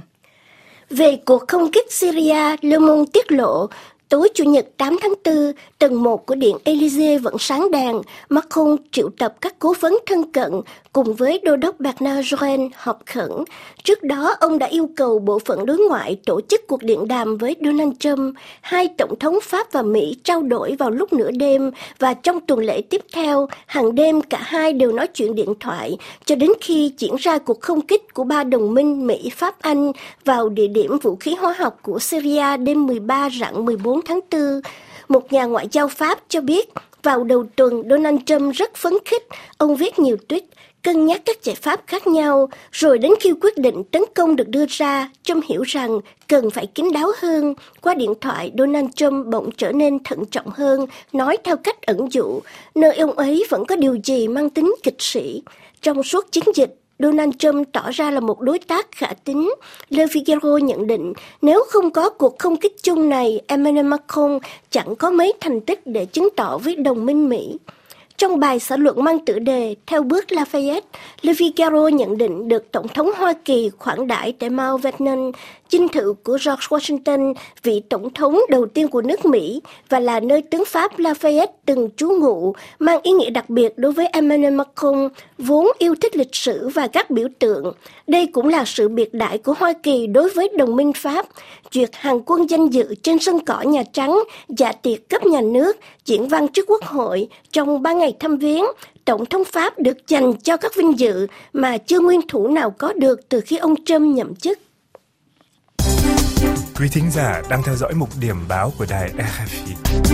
Về cuộc không kích Syria, Le Monde tiết lộ, tối Chủ nhật tám tháng tư, tầng một của Điện Élysée vẫn sáng đèn. Macron triệu tập các cố vấn thân cận cùng với Đô đốc Bernard Joren họp khẩn. Trước đó, ông đã yêu cầu Bộ phận Đối ngoại tổ chức cuộc điện đàm với Donald Trump. Hai tổng thống Pháp và Mỹ trao đổi vào lúc nửa đêm, và trong tuần lễ tiếp theo, hàng đêm cả hai đều nói chuyện điện thoại, cho đến khi diễn ra cuộc không kích của ba đồng minh Mỹ, Pháp, Anh vào địa điểm vũ khí hóa học của Syria đêm mười ba rạng mười bốn tháng tư. Một nhà ngoại giao Pháp cho biết, vào đầu tuần Donald Trump rất phấn khích. Ông viết nhiều tweet, cân nhắc các giải pháp khác nhau, rồi đến khi quyết định tấn công được đưa ra, Trump hiểu rằng cần phải kín đáo hơn. Qua điện thoại, Donald Trump bỗng trở nên thận trọng hơn, nói theo cách ẩn dụ, nơi ông ấy vẫn có điều gì mang tính kịch sĩ. Trong suốt chiến dịch, Donald Trump tỏ ra là một đối tác khả tín. Le Figaro nhận định nếu không có cuộc không kích chung này, Emmanuel Macron chẳng có mấy thành tích để chứng tỏ với đồng minh Mỹ. Trong bài xã luận mang tựa đề Theo bước Lafayette, Le Figaro nhận định được Tổng thống Hoa Kỳ khoản đãi tại Mount Vernon, dinh thự của George Washington, vị tổng thống đầu tiên của nước Mỹ và là nơi tướng Pháp Lafayette từng trú ngụ, mang ý nghĩa đặc biệt đối với Emmanuel Macron, vốn yêu thích lịch sử và các biểu tượng. Đây cũng là sự biệt đãi của Hoa Kỳ đối với đồng minh Pháp, duyệt hàng quân danh dự trên sân cỏ Nhà Trắng, dạ tiệc cấp nhà nước, diễn văn trước Quốc hội. Trong ba ngày thăm viếng, Tổng thống Pháp được dành cho các vinh dự mà chưa nguyên thủ nào có được từ khi ông Trump nhậm chức. Quý thính giả đang theo dõi mục điểm báo của đài rờ ép i.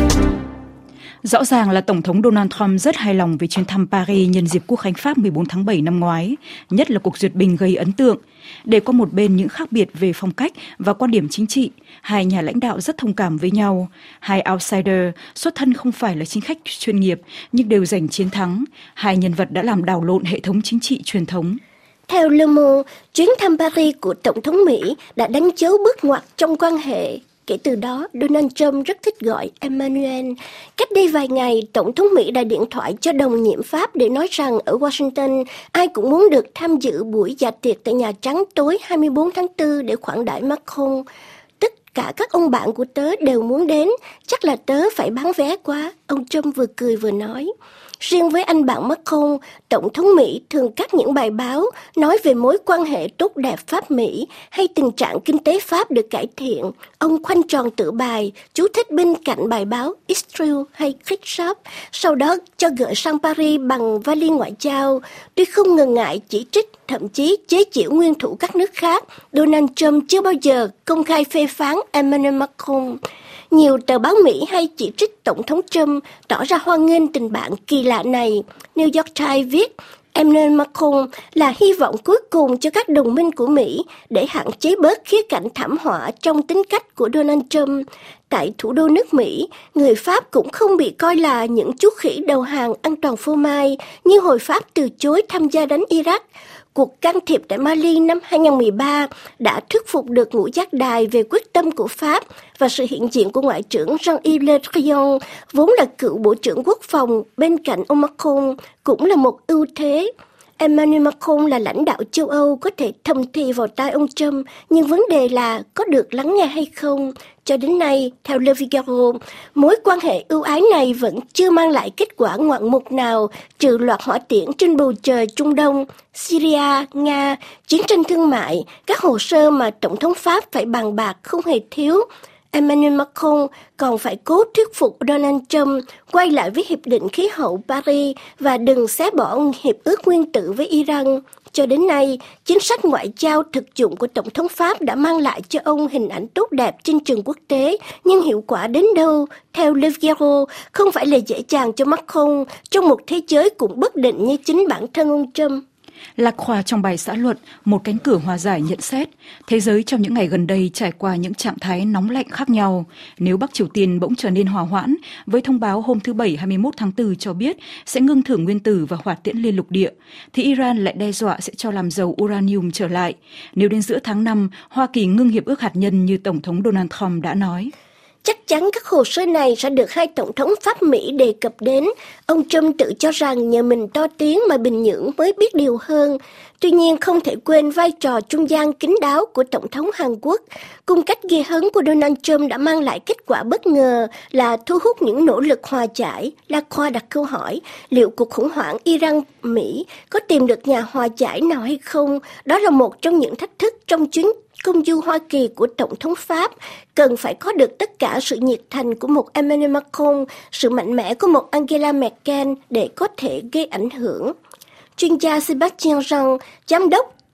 Rõ ràng là Tổng thống Donald Trump rất hài lòng về chuyến thăm Paris nhân dịp Quốc khánh Pháp mười bốn tháng bảy năm ngoái, nhất là cuộc duyệt binh gây ấn tượng. Để có một bên những khác biệt về phong cách và quan điểm chính trị, hai nhà lãnh đạo rất thông cảm với nhau. Hai outsider, xuất thân không phải là chính khách chuyên nghiệp, nhưng đều giành chiến thắng. Hai nhân vật đã làm đảo lộn hệ thống chính trị truyền thống. Theo Le Monde, chuyến thăm Paris của Tổng thống Mỹ đã đánh dấu bước ngoặt trong quan hệ. Kể từ đó, Donald Trump rất thích gọi Emmanuel. Cách đây vài ngày, Tổng thống Mỹ đã điện thoại cho đồng nhiệm Pháp để nói rằng ở Washington, ai cũng muốn được tham dự buổi dạ tiệc tại Nhà Trắng tối hai mươi bốn tháng tư để khoản đãi Macron. Tất cả các ông bạn của tớ đều muốn đến, chắc là tớ phải bán vé quá, ông Trump vừa cười vừa nói. Riêng với anh bạn Macron, Tổng thống Mỹ thường cắt những bài báo nói về mối quan hệ tốt đẹp Pháp-Mỹ hay tình trạng kinh tế Pháp được cải thiện. Ông khoanh tròn tựa bài, chú thích bên cạnh bài báo Israel hay Khitsap, sau đó cho gửi sang Paris bằng vali ngoại giao. Tuy không ngần ngại chỉ trích, thậm chí chế giễu nguyên thủ các nước khác, Donald Trump chưa bao giờ công khai phê phán Emmanuel Macron. Nhiều tờ báo Mỹ hay chỉ trích Tổng thống Trump tỏ ra hoan nghênh tình bạn kỳ lạ này. New York Times viết, Emmanuel Macron là hy vọng cuối cùng cho các đồng minh của Mỹ để hạn chế bớt khía cạnh thảm họa trong tính cách của Donald Trump. Tại thủ đô nước Mỹ, người Pháp cũng không bị coi là những chú khỉ đầu hàng ăn toàn phô mai như hồi Pháp từ chối tham gia đánh Iraq. Cuộc can thiệp tại Mali năm hai không một ba đã thuyết phục được ngũ giác đài về quyết tâm của Pháp và sự hiện diện của Ngoại trưởng Jean-Yves Le Drian, vốn là cựu Bộ trưởng Quốc phòng bên cạnh ông Macron, cũng là một ưu thế. Emmanuel Macron là lãnh đạo châu Âu có thể thầm thì vào tai ông Trump, nhưng vấn đề là có được lắng nghe hay không. Cho đến nay, theo Le Figaro, mối quan hệ ưu ái này vẫn chưa mang lại kết quả ngoạn mục nào, trừ loạt hỏa tiễn trên bầu trời Trung Đông, Syria, Nga, chiến tranh thương mại, các hồ sơ mà Tổng thống Pháp phải bàn bạc không hề thiếu. Emmanuel Macron còn phải cố thuyết phục Donald Trump quay lại với Hiệp định Khí hậu Paris và đừng xé bỏ Hiệp ước Nguyên tử với Iran. Cho đến nay, chính sách ngoại giao thực dụng của Tổng thống Pháp đã mang lại cho ông hình ảnh tốt đẹp trên trường quốc tế, nhưng hiệu quả đến đâu, theo Le Figaro, không phải là dễ dàng cho Macron trong một thế giới cũng bất định như chính bản thân ông Trump. Lạc Khoa trong bài xã luận Một cánh cửa hòa giải nhận xét, thế giới trong những ngày gần đây trải qua những trạng thái nóng lạnh khác nhau. Nếu Bắc Triều Tiên bỗng trở nên hòa hoãn, với thông báo hôm thứ Bảy hai mươi mốt tháng tư cho biết sẽ ngưng thử nguyên tử và hỏa tiễn liên lục địa, thì Iran lại đe dọa sẽ cho làm giàu uranium trở lại. Nếu đến giữa tháng năm, Hoa Kỳ ngưng hiệp ước hạt nhân như Tổng thống Donald Trump đã nói. Chắc chắn các hồ sơ này sẽ được hai tổng thống Pháp Mỹ đề cập đến. Ông Trump tự cho rằng nhờ mình to tiếng mà Bình Nhưỡng mới biết điều hơn. Tuy nhiên không thể quên vai trò trung gian kín đáo của Tổng thống Hàn Quốc. Cung cách ghi hấn của Donald Trump đã mang lại kết quả bất ngờ là thu hút những nỗ lực hòa giải. Lacroix đặt câu hỏi liệu cuộc khủng hoảng Iran-Mỹ có tìm được nhà hòa giải nào hay không? Đó là một trong những thách thức trong chuyến công du Hoa Kỳ của Tổng thống Pháp, cần phải có được tất cả sự nhiệt thành của một Emmanuel Macron, sự mạnh mẽ của một Angela Merkel để có thể gây ảnh hưởng. Chuyên gia Sébastien Jean, giám đốc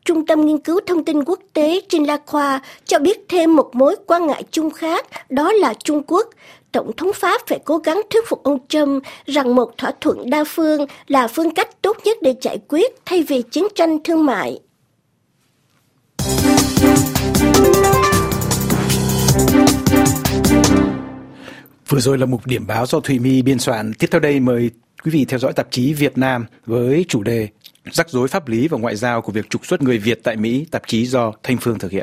Trung tâm Nghiên cứu Thông tin Quốc tế Trinh La Khoa cho biết thêm một mối quan ngại chung khác, đó là Trung Quốc. Tổng thống Pháp phải cố gắng thuyết phục ông Trump rằng một thỏa thuận đa phương là phương cách tốt nhất để giải quyết thay vì chiến tranh thương mại. Vừa rồi là mục điểm báo do Thùy My biên soạn. Tiếp theo đây mời quý vị theo dõi tạp chí Việt Nam với chủ đề Rắc rối pháp lý và ngoại giao của việc trục xuất người Việt tại Mỹ, tạp chí do Thanh Phương thực hiện.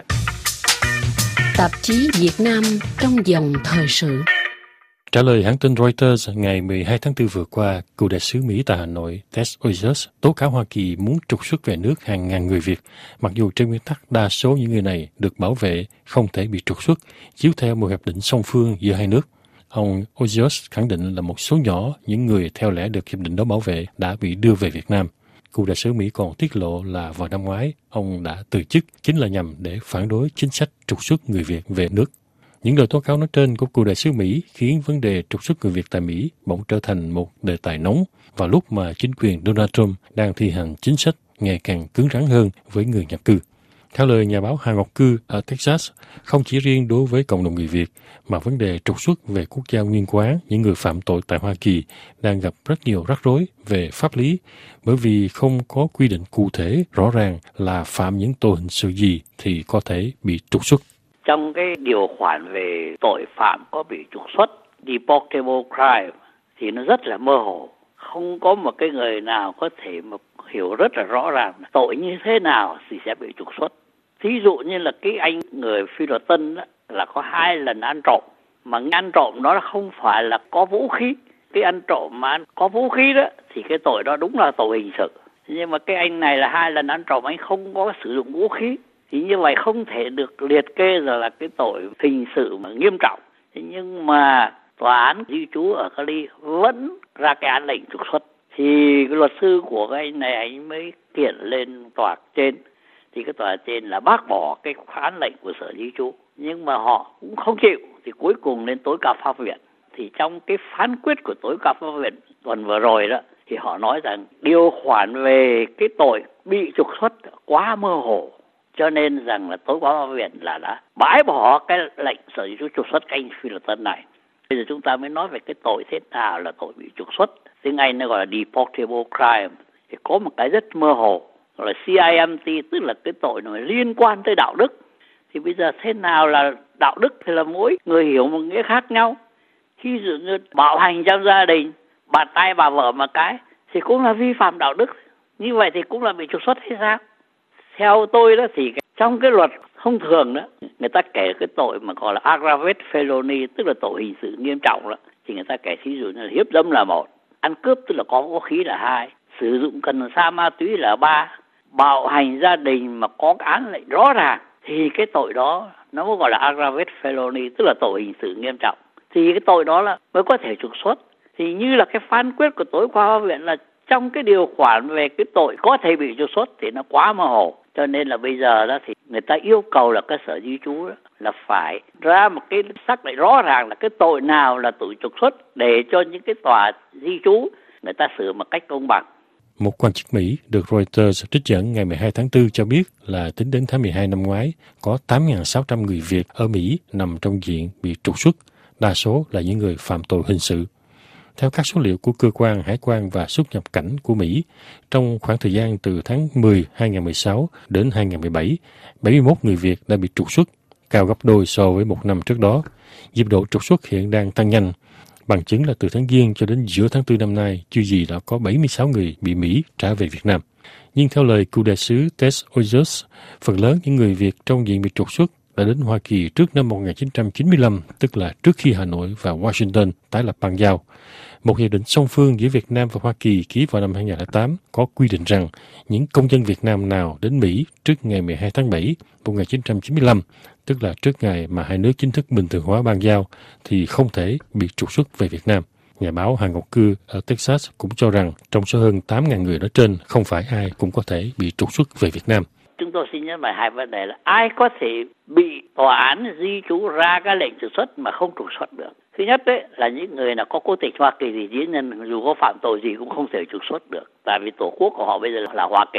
Tạp chí Việt Nam trong dòng thời sự. Trả lời hãng tin Reuters ngày mười hai tháng tư vừa qua, cựu đại sứ Mỹ tại Hà Nội Ted Osius tố cáo Hoa Kỳ muốn trục xuất về nước hàng ngàn người Việt, mặc dù trên nguyên tắc đa số những người này được bảo vệ không thể bị trục xuất, chiếu theo một hiệp định song phương giữa hai nước. Ông Osius khẳng định là một số nhỏ những người theo lẽ được hiệp định đó bảo vệ đã bị đưa về Việt Nam. Cựu đại sứ Mỹ còn tiết lộ là vào năm ngoái, ông đã từ chức chính là nhằm để phản đối chính sách trục xuất người Việt về nước. Những lời tố cáo nói trên của cựu đại sứ Mỹ khiến vấn đề trục xuất người Việt tại Mỹ bỗng trở thành một đề tài nóng vào lúc mà chính quyền Donald Trump đang thi hành chính sách ngày càng cứng rắn hơn với người nhập cư. Theo lời nhà báo Hà Ngọc Cư ở Texas, không chỉ riêng đối với cộng đồng người Việt, mà vấn đề trục xuất về quốc gia nguyên quán những người phạm tội tại Hoa Kỳ đang gặp rất nhiều rắc rối về pháp lý, bởi vì không có quy định cụ thể rõ ràng là phạm những tội hình sự gì thì có thể bị trục xuất. Trong cái điều khoản về tội phạm có bị trục xuất, deportable crime, thì nó rất là mơ hồ. Không có một cái người nào có thể mà hiểu rất là rõ ràng tội như thế nào thì sẽ bị trục xuất. Thí dụ như là cái anh người Phi Luật Tân đó, là có hai lần ăn trộm, mà ăn trộm đó không phải là có vũ khí. Cái ăn trộm mà có vũ khí đó thì cái tội đó đúng là tội hình sự. Nhưng mà cái anh này là hai lần ăn trộm, anh không có sử dụng vũ khí. Thì như vậy không thể được liệt kê rồi là cái tội hình sự mà nghiêm trọng. Thế nhưng mà tòa án di trú ở Cali vẫn ra cái án lệnh trục xuất. Thì cái luật sư của cái anh này anh mới kiện lên tòa trên. Thì cái tòa trên là bác bỏ cái án lệnh của sở di trú. Nhưng mà họ cũng không chịu. Thì cuối cùng lên tối cao pháp viện. Thì trong cái phán quyết của tối cao pháp viện tuần vừa rồi đó, thì họ nói rằng điều khoản về cái tội bị trục xuất quá mơ hồ. Cho nên rằng là tối cao pháp viện là đã bãi bỏ cái lệnh sở di trú trục xuất cái anh Phi Luật Tân này. Bây giờ chúng ta mới nói về cái tội thế nào là tội bị trục xuất. Tiếng Anh nó gọi là deportable crime. Thì có một cái rất mơ hồ, gọi là C I M T, tức là cái tội này liên quan tới đạo đức. Thì bây giờ thế nào là đạo đức thì là mỗi người hiểu một nghĩa khác nhau. Khi dụ như bạo hành trong gia đình, bà tay bà vợ một cái, thì cũng là vi phạm đạo đức. Như vậy thì cũng là bị trục xuất hay sao? Theo tôi đó thì trong cái luật thông thường đó, người ta kể cái tội mà gọi là aggravated felony, tức là tội hình sự nghiêm trọng đó, thì người ta kể ví dụ như là hiếp dâm là một, ăn cướp tức là có vũ khí là hai, sử dụng cần sa ma túy là ba, bạo hành gia đình mà có án lệnh rõ ràng, thì cái tội đó nó mới gọi là aggravated felony, tức là tội hình sự nghiêm trọng. Thì cái tội đó là mới có thể trục xuất. Thì như là cái phán quyết của tối cao pháp viện là trong cái điều khoản về cái tội có thể bị trục xuất thì nó quá mơ hồ. Cho nên là bây giờ đó thì người ta yêu cầu là cơ sở di trú đó, là phải ra một cái xác định rõ ràng là cái tội nào là tội trục xuất để cho những cái tòa di trú người ta xử một cách công bằng. Một quan chức Mỹ được Reuters trích dẫn ngày mười hai tháng tư cho biết là tính đến tháng mười hai năm ngoái, có tám nghìn sáu trăm người Việt ở Mỹ nằm trong diện bị trục xuất, đa số là những người phạm tội hình sự. Theo các số liệu của Cơ quan Hải quan và Xuất nhập cảnh của Mỹ, trong khoảng thời gian từ tháng mười năm hai nghìn không trăm mười sáu đến hai nghìn không trăm mười bảy, bảy mươi mốt người Việt đã bị trục xuất, cao gấp đôi so với một năm trước đó. Nhịp độ trục xuất hiện đang tăng nhanh. Bằng chứng là từ tháng Giêng cho đến giữa tháng tư năm nay, chưa gì đã có bảy mươi sáu người bị Mỹ trả về Việt Nam. Nhưng theo lời cựu đại sứ Ted Osius, phần lớn những người Việt trong diện bị trục xuất đã đến Hoa Kỳ trước năm một nghìn chín trăm chín mươi lăm, tức là trước khi Hà Nội và Washington tái lập bang giao. Một hiệp định song phương giữa Việt Nam và Hoa Kỳ ký vào năm hai nghìn không trăm lẻ tám có quy định rằng những công dân Việt Nam nào đến Mỹ trước ngày mười hai tháng bảy một nghìn chín trăm chín mươi lăm, tức là trước ngày mà hai nước chính thức bình thường hóa bang giao, thì không thể bị trục xuất về Việt Nam. Nhà báo Hà Ngọc Cư ở Texas cũng cho rằng trong số hơn tám nghìn người nói trên, không phải ai cũng có thể bị trục xuất về Việt Nam. Chúng tôi xin nhấn mạnh hai vấn đề là ai có thể bị tòa án di trú ra cái lệnh trục xuất mà không trục xuất được. Thứ nhất đấy là những người nào có quốc tịch Hoa Kỳ thì dĩ nhiên dù có phạm tội gì cũng không thể trục xuất được, tại vì tổ quốc của họ bây giờ là Hoa Kỳ.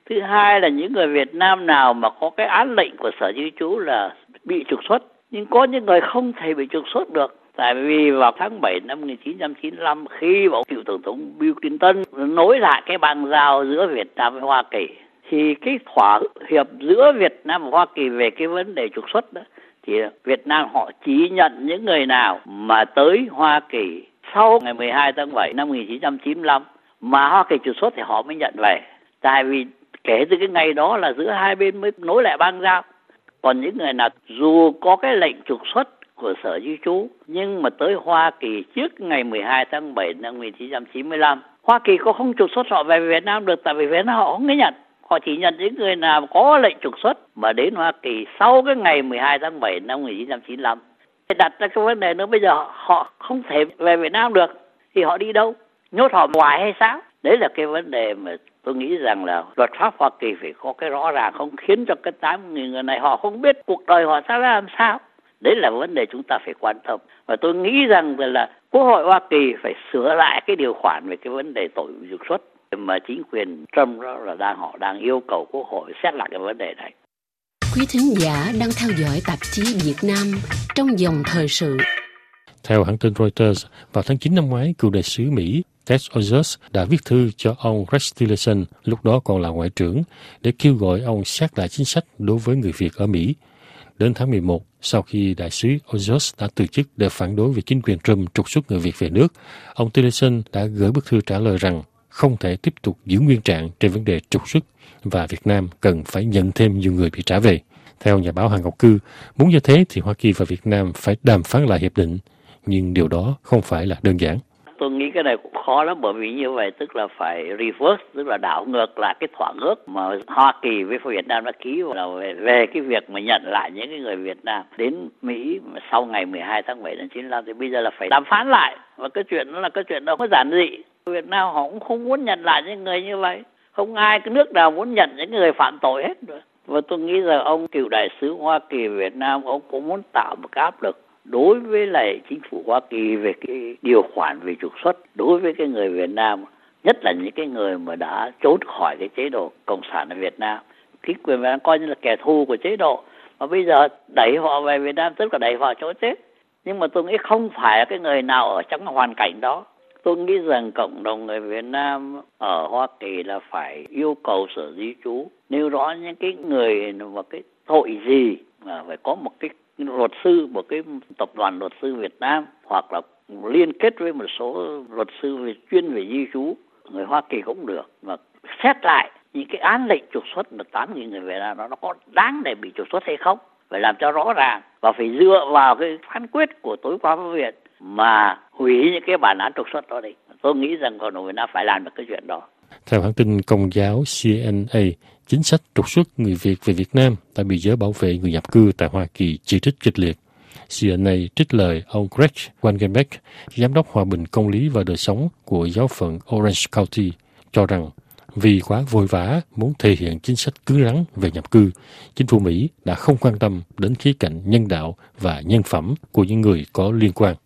Thứ hai là những người Việt Nam nào mà có cái án lệnh của Sở Di trú là bị trục xuất, nhưng có những người không thể bị trục xuất được. Tại vì vào tháng bảy năm một nghìn chín trăm chín mươi lăm, khi ông cựu Tổng thống Bill Clinton nối lại cái bang giao giữa Việt Nam với Hoa Kỳ, thì cái thỏa hiệp giữa Việt Nam và Hoa Kỳ về cái vấn đề trục xuất đó, thì Việt Nam họ chỉ nhận những người nào mà tới Hoa Kỳ sau ngày mười hai tháng bảy năm một nghìn chín trăm chín mươi lăm mà Hoa Kỳ trục xuất thì họ mới nhận về. Tại vì kể từ cái ngày đó là giữa hai bên mới nối lại bang giao. Còn những người nào dù có cái lệnh trục xuất của Sở Di trú nhưng mà tới Hoa Kỳ trước ngày mười hai tháng bảy năm một nghìn chín trăm chín mươi lăm, Hoa Kỳ có không trục xuất họ về Việt Nam được, tại vì Việt Nam họ không có nhận. Họ chỉ nhận những người nào có lệnh trục xuất mà đến Hoa Kỳ sau cái ngày mười hai tháng bảy năm một nghìn chín trăm chín mươi lăm. Đặt ra cái vấn đề nữa, bây giờ họ không thể về Việt Nam được thì họ đi đâu? Nhốt họ ngoài hay sao? Đấy là cái vấn đề mà tôi nghĩ rằng là luật pháp Hoa Kỳ phải có cái rõ ràng, không khiến cho cái tám nghìn người này họ không biết cuộc đời họ sẽ làm sao. Đấy là vấn đề chúng ta phải quan tâm. Và tôi nghĩ rằng là Quốc hội Hoa Kỳ phải sửa lại cái điều khoản về cái vấn đề tội trục xuất mà chính quyền Trump đó là đang họ đang yêu cầu Quốc hội xét lại cái vấn đề này. Quý thính giả đang theo dõi tạp chí Việt Nam trong dòng thời sự. Theo hãng tin Reuters, vào tháng chín năm ngoái, cựu đại sứ Mỹ Ted Ozos đã viết thư cho ông Rex Tillerson, lúc đó còn là ngoại trưởng, để kêu gọi ông xét lại chính sách đối với người Việt ở Mỹ. Đến tháng mười một, sau khi đại sứ Ozos đã từ chức để phản đối việc chính quyền Trump trục xuất người Việt về nước, ông Tillerson đã gửi bức thư trả lời rằng không thể tiếp tục giữ nguyên trạng trên vấn đề trục xuất và Việt Nam cần phải nhận thêm nhiều người bị trả về. Theo nhà báo Hà Ngọc Cư, muốn như thế thì Hoa Kỳ và Việt Nam phải đàm phán lại hiệp định, nhưng điều đó không phải là đơn giản. Tôi nghĩ cái này cũng khó lắm, bởi vì như vậy tức là phải reverse, tức là đảo ngược lại cái thỏa ước mà Hoa Kỳ với Việt Nam đã ký là về, về cái việc mà nhận lại những cái người Việt Nam đến Mỹ sau ngày mười hai tháng bảy năm chín mươi lăm, thì bây giờ là phải đàm phán lại. Và cái chuyện đó là cái chuyện đó có giản dị. Việt Nam họ cũng không muốn nhận lại những người như vậy. Không ai cái nước nào muốn nhận những người phạm tội hết rồi. Và tôi nghĩ rằng ông cựu đại sứ Hoa Kỳ Việt Nam, ông cũng muốn tạo một cái áp lực đối với lại chính phủ Hoa Kỳ về cái điều khoản về trục xuất đối với cái người Việt Nam, nhất là những cái người mà đã trốn khỏi cái chế độ cộng sản ở Việt Nam. Chính quyền Việt Nam coi như là kẻ thù của chế độ, mà bây giờ đẩy họ về Việt Nam tức là đẩy họ chỗ chết. Nhưng mà tôi nghĩ không phải là cái người nào ở trong hoàn cảnh đó. Tôi nghĩ rằng cộng đồng người Việt Nam ở Hoa Kỳ là phải yêu cầu Sở Di trú nêu rõ những cái người mà cái tội gì mà phải có một cái luật sư, một cái tập đoàn luật sư Việt Nam hoặc là liên kết với một số luật sư về chuyên về di trú người Hoa Kỳ cũng được, mà xét lại những cái án lệnh trục xuất là tám nghìn người Việt Nam đó nó có đáng để bị trục xuất hay không, phải làm cho rõ ràng và phải dựa vào cái phán quyết của tối cao pháp viện mà hủy những cái bản án trục xuất đó đi. Tôi nghĩ rằng cộng đồng Việt Nam phải làm được cái chuyện đó. Theo hãng tin Công giáo C N A, chính sách trục xuất người Việt về Việt Nam đã bị giới bảo vệ người nhập cư tại Hoa Kỳ chỉ trích kịch liệt. C N A trích lời ông Greg Wangenbeck, giám đốc hòa bình công lý và đời sống của giáo phận Orange County, cho rằng vì quá vội vã muốn thể hiện chính sách cứng rắn về nhập cư, chính phủ Mỹ đã không quan tâm đến khía cạnh nhân đạo và nhân phẩm của những người có liên quan.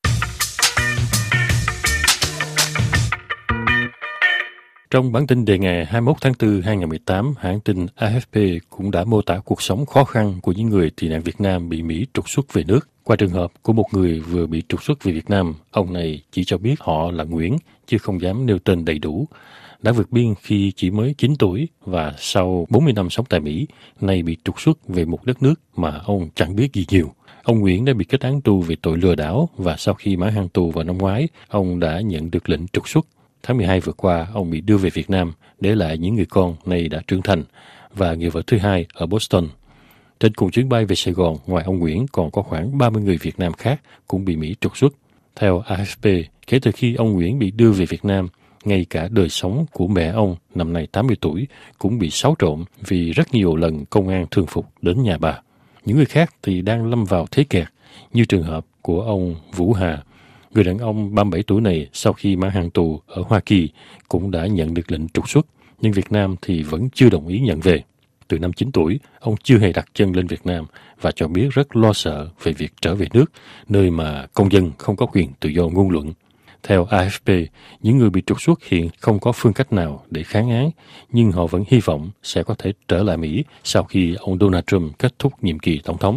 Trong bản tin đề ngày hai mươi mốt tháng tư năm hai nghìn không trăm mười tám, hãng tin A F P cũng đã mô tả cuộc sống khó khăn của những người tị nạn Việt Nam bị Mỹ trục xuất về nước. Qua trường hợp của một người vừa bị trục xuất về Việt Nam, ông này chỉ cho biết họ là Nguyễn, chứ không dám nêu tên đầy đủ. Đã vượt biên khi chỉ mới chín tuổi và sau bốn mươi năm sống tại Mỹ, nay bị trục xuất về một đất nước mà ông chẳng biết gì nhiều. Ông Nguyễn đã bị kết án tù về tội lừa đảo và sau khi mãn hạn tù vào năm ngoái, ông đã nhận được lệnh trục xuất. Tháng mười hai vừa qua, ông bị đưa về Việt Nam, để lại những người con nay đã trưởng thành và người vợ thứ hai ở Boston. Trên cùng chuyến bay về Sài Gòn, ngoài ông Nguyễn còn có khoảng ba mươi người Việt Nam khác cũng bị Mỹ trục xuất. Theo A F P, kể từ khi ông Nguyễn bị đưa về Việt Nam, ngay cả đời sống của mẹ ông, năm nay tám mươi tuổi, cũng bị xáo trộn vì rất nhiều lần công an thường phục đến nhà bà. Những người khác thì đang lâm vào thế kẹt, như trường hợp của ông Vũ Hà. Người đàn ông ba mươi bảy tuổi này sau khi mãn hạn tù ở Hoa Kỳ cũng đã nhận được lệnh trục xuất, nhưng Việt Nam thì vẫn chưa đồng ý nhận về. Từ năm chín tuổi, ông chưa hề đặt chân lên Việt Nam và cho biết rất lo sợ về việc trở về nước, nơi mà công dân không có quyền tự do ngôn luận. Theo a ép pê, những người bị trục xuất hiện không có phương cách nào để kháng án, nhưng họ vẫn hy vọng sẽ có thể trở lại Mỹ sau khi ông Donald Trump kết thúc nhiệm kỳ tổng thống.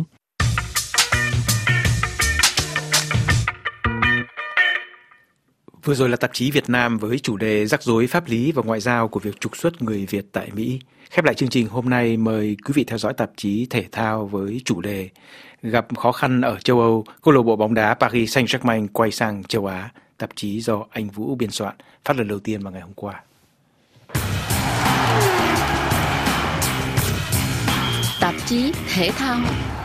Vừa rồi là tạp chí Việt Nam với chủ đề rắc rối pháp lý và ngoại giao của việc trục xuất người Việt tại Mỹ. Khép lại chương trình hôm nay, mời quý vị theo dõi tạp chí Thể thao với chủ đề Gặp khó khăn ở châu Âu, câu lạc bộ bóng đá Paris Saint-Germain quay sang châu Á. Tạp chí do anh Vũ biên soạn, phát lần đầu tiên vào ngày hôm qua. Tạp chí Thể thao.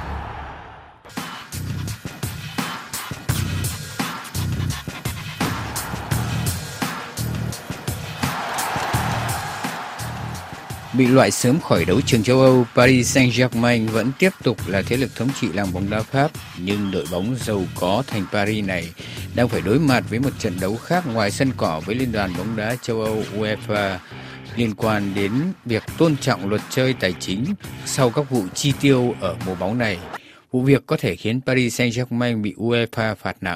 Bị loại sớm khỏi đấu trường châu Âu, Paris Saint-Germain vẫn tiếp tục là thế lực thống trị làng bóng đá Pháp, nhưng đội bóng giàu có thành Paris này đang phải đối mặt với một trận đấu khác ngoài sân cỏ với Liên đoàn bóng đá châu Âu UEFA liên quan đến việc tôn trọng luật chơi tài chính sau các vụ chi tiêu ở mùa bóng này. Vụ việc có thể khiến Paris Saint-Germain bị UEFA phạt nặng.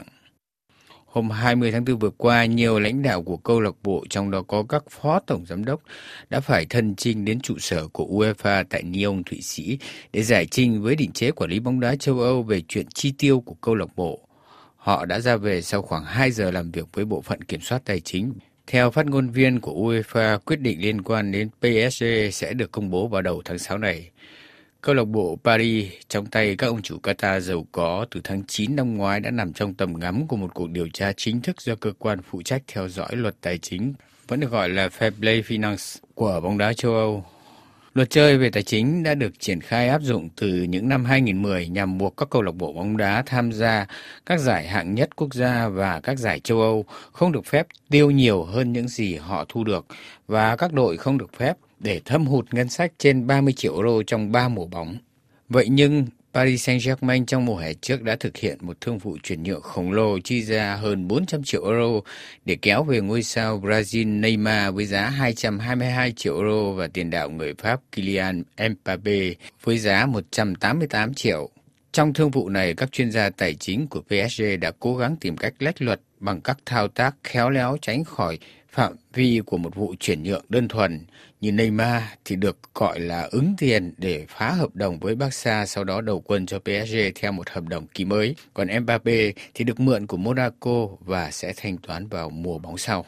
Hôm hai mươi tháng tư vừa qua, nhiều lãnh đạo của câu lạc bộ, trong đó có các phó tổng giám đốc, đã phải thân chinh đến trụ sở của UEFA tại Lyon, Thụy Sĩ để giải trình với định chế quản lý bóng đá châu Âu về chuyện chi tiêu của câu lạc bộ. Họ đã ra về sau khoảng hai giờ làm việc với bộ phận kiểm soát tài chính. Theo phát ngôn viên của UEFA, quyết định liên quan đến pê ét giê sẽ được công bố vào đầu tháng sáu này. Câu lạc bộ Paris trong tay các ông chủ Qatar giàu có từ tháng chín năm ngoái đã nằm trong tầm ngắm của một cuộc điều tra chính thức do cơ quan phụ trách theo dõi luật tài chính, vẫn được gọi là Fair Play Finance của bóng đá châu Âu. Luật chơi về tài chính đã được triển khai áp dụng từ những năm hai nghìn không trăm mười nhằm buộc các câu lạc bộ bóng đá tham gia các giải hạng nhất quốc gia và các giải châu Âu không được phép tiêu nhiều hơn những gì họ thu được, và các đội không được phép để thâm hụt ngân sách trên ba mươi triệu euro trong ba mùa bóng. Vậy nhưng Paris Saint-Germain trong mùa hè trước đã thực hiện một thương vụ chuyển nhượng khổng lồ chi ra hơn bốn trăm triệu euro để kéo về ngôi sao Brazil Neymar với giá hai trăm hai mươi hai triệu euro và tiền đạo người Pháp Kylian Mbappé với giá một trăm tám mươi tám triệu. Trong thương vụ này, các chuyên gia tài chính của pê ét giê đã cố gắng tìm cách lách luật bằng các thao tác khéo léo tránh khỏi phạm vi của một vụ chuyển nhượng đơn thuần. Như Neymar thì được gọi là ứng tiền để phá hợp đồng với Barca, sau đó đầu quân cho pê ét giê theo một hợp đồng ký mới. Còn Mbappé thì được mượn của Monaco và sẽ thanh toán vào mùa bóng sau.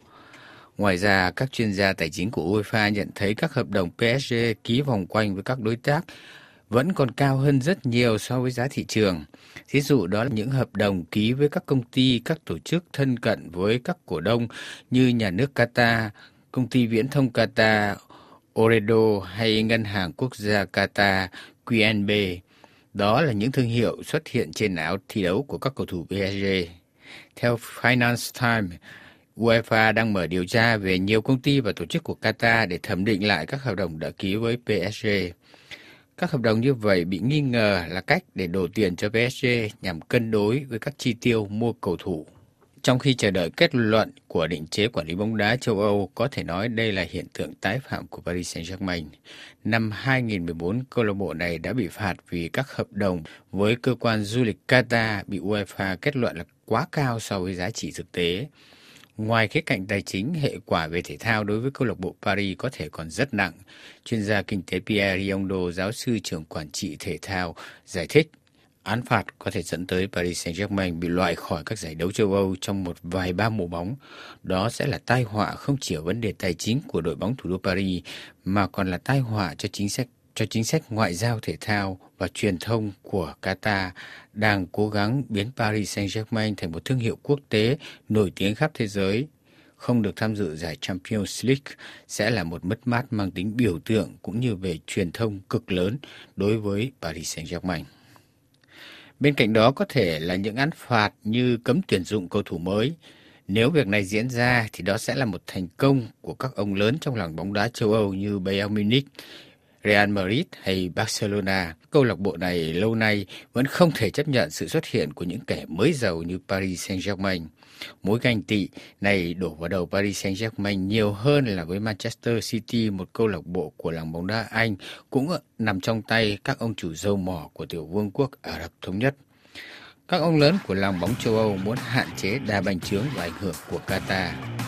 Ngoài ra, các chuyên gia tài chính của UEFA nhận thấy các hợp đồng pê ét giê ký vòng quanh với các đối tác vẫn còn cao hơn rất nhiều so với giá thị trường. Ví dụ đó là những hợp đồng ký với các công ty, các tổ chức thân cận với các cổ đông như nhà nước Qatar, công ty viễn thông Qatar, Ooredoo hay Ngân hàng Quốc gia Qatar, quy en bê. Đó là những thương hiệu xuất hiện trên áo thi đấu của các cầu thủ pê ét giê. Theo Finance Times, UEFA đang mở điều tra về nhiều công ty và tổ chức của Qatar để thẩm định lại các hợp đồng đã ký với pê ét giê. Các hợp đồng như vậy bị nghi ngờ là cách để đổ tiền cho pê ét giê nhằm cân đối với các chi tiêu mua cầu thủ. Trong khi chờ đợi kết luận của định chế quản lý bóng đá châu Âu, có thể nói đây là hiện tượng tái phạm của Paris Saint-Germain. Năm hai nghìn không trăm mười bốn, câu lạc bộ này đã bị phạt vì các hợp đồng với cơ quan du lịch Qatar bị UEFA kết luận là quá cao so với giá trị thực tế. Ngoài khía cạnh tài chính, hệ quả về thể thao đối với câu lạc bộ Paris có thể còn rất nặng. Chuyên gia kinh tế Pierre Riondo, giáo sư trưởng quản trị thể thao, giải thích án phạt có thể dẫn tới Paris Saint-Germain bị loại khỏi các giải đấu châu Âu trong một vài ba mùa bóng. Đó sẽ là tai họa không chỉ ở vấn đề tài chính của đội bóng thủ đô Paris, mà còn là tai họa cho chính sách cho chính sách ngoại giao thể thao và truyền thông của Qatar đang cố gắng biến Paris Saint-Germain thành một thương hiệu quốc tế nổi tiếng khắp thế giới. Không được tham dự giải Champions League sẽ là một mất mát mang tính biểu tượng cũng như về truyền thông cực lớn đối với Paris Saint-Germain. Bên cạnh đó có thể là những án phạt như cấm tuyển dụng cầu thủ mới. Nếu việc này diễn ra thì đó sẽ là một thành công của các ông lớn trong làng bóng đá châu Âu như Bayern Munich, Real Madrid hay Barcelona. Câu lạc bộ này lâu nay vẫn không thể chấp nhận sự xuất hiện của những kẻ mới giàu như Paris Saint-Germain. Mối ganh tị này đổ vào đầu Paris Saint-Germain nhiều hơn là với Manchester City, một câu lạc bộ của làng bóng đá Anh cũng nằm trong tay các ông chủ râu mỏ của tiểu vương quốc Ả Rập Thống Nhất. Các ông lớn của làng bóng châu Âu muốn hạn chế đà bành trướng và ảnh hưởng của Qatar.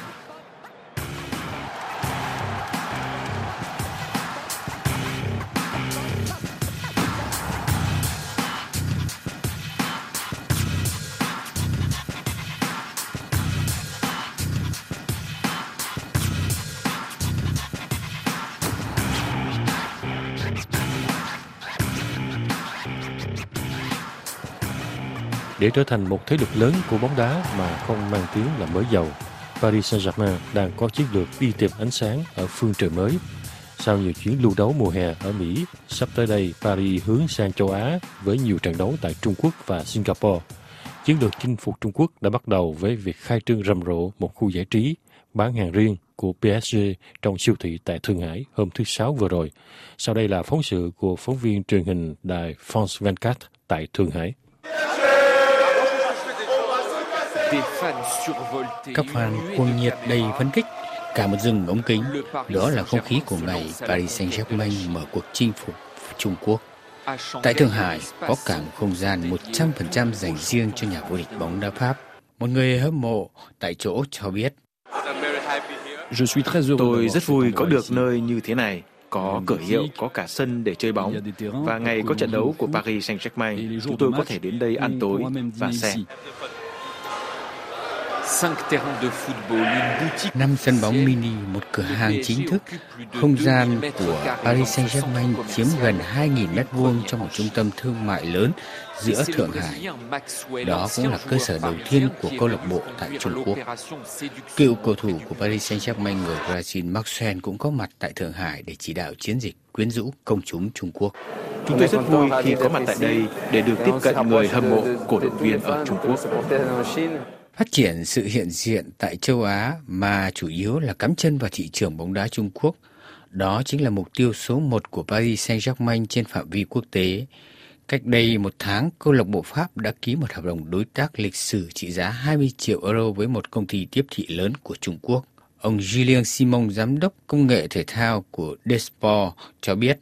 Để trở thành một thế lực lớn của bóng đá mà không mang tiếng là mới giàu, Paris Saint-Germain đang có chiến lược đi tìm ánh sáng ở phương trời mới. Sau nhiều chuyến lưu đấu mùa hè ở Mỹ, sắp tới đây Paris hướng sang châu Á với nhiều trận đấu tại Trung Quốc và Singapore. Chiến lược chinh phục Trung Quốc đã bắt đầu với việc khai trương rầm rộ một khu giải trí, bán hàng riêng của pê ét giê trong siêu thị tại Thượng Hải hôm thứ Sáu vừa rồi. Sau đây là phóng sự của phóng viên truyền hình đài France hai mươi bốn tại Thượng Hải. Các fan cuồng nhiệt đầy phấn khích, cả một rừng ống kính. Đó là không khí của ngày Paris Saint-Germain mở cuộc chinh phục Trung Quốc. Tại Thượng Hải có cả một không gian một trăm phần trăm dành riêng cho nhà vô địch bóng đá Pháp. Một người hâm mộ tại chỗ cho biết: Tôi rất vui có được nơi như thế này, có cửa hiệu, có cả sân để chơi bóng. Và ngày có trận đấu của Paris Saint-Germain, chúng tôi có thể đến đây ăn tối và xem. Năm sân bóng mini, một cửa hàng chính thức. Không gian của Paris Saint-Germain chiếm gần hai nghìn mét vuông trong một trung tâm thương mại lớn giữa Thượng Hải. Đó cũng là cơ sở đầu tiên của câu lạc bộ tại Trung Quốc. Cựu cầu thủ của Paris Saint-Germain người Brazil Maxwell cũng có mặt tại Thượng Hải để chỉ đạo chiến dịch quyến rũ công chúng Trung Quốc. Chúng tôi rất vui khi có mặt tại đây để được tiếp cận người hâm mộ, cổ động viên ở Trung Quốc. Phát triển sự hiện diện tại châu Á mà chủ yếu là cắm chân vào thị trường bóng đá Trung Quốc. Đó chính là mục tiêu số một của Paris Saint-Germain trên phạm vi quốc tế. Cách đây một tháng, câu lạc bộ Pháp đã ký một hợp đồng đối tác lịch sử trị giá hai mươi triệu euro với một công ty tiếp thị lớn của Trung Quốc. Ông Julien Simon, giám đốc công nghệ thể thao của Desport, cho biết: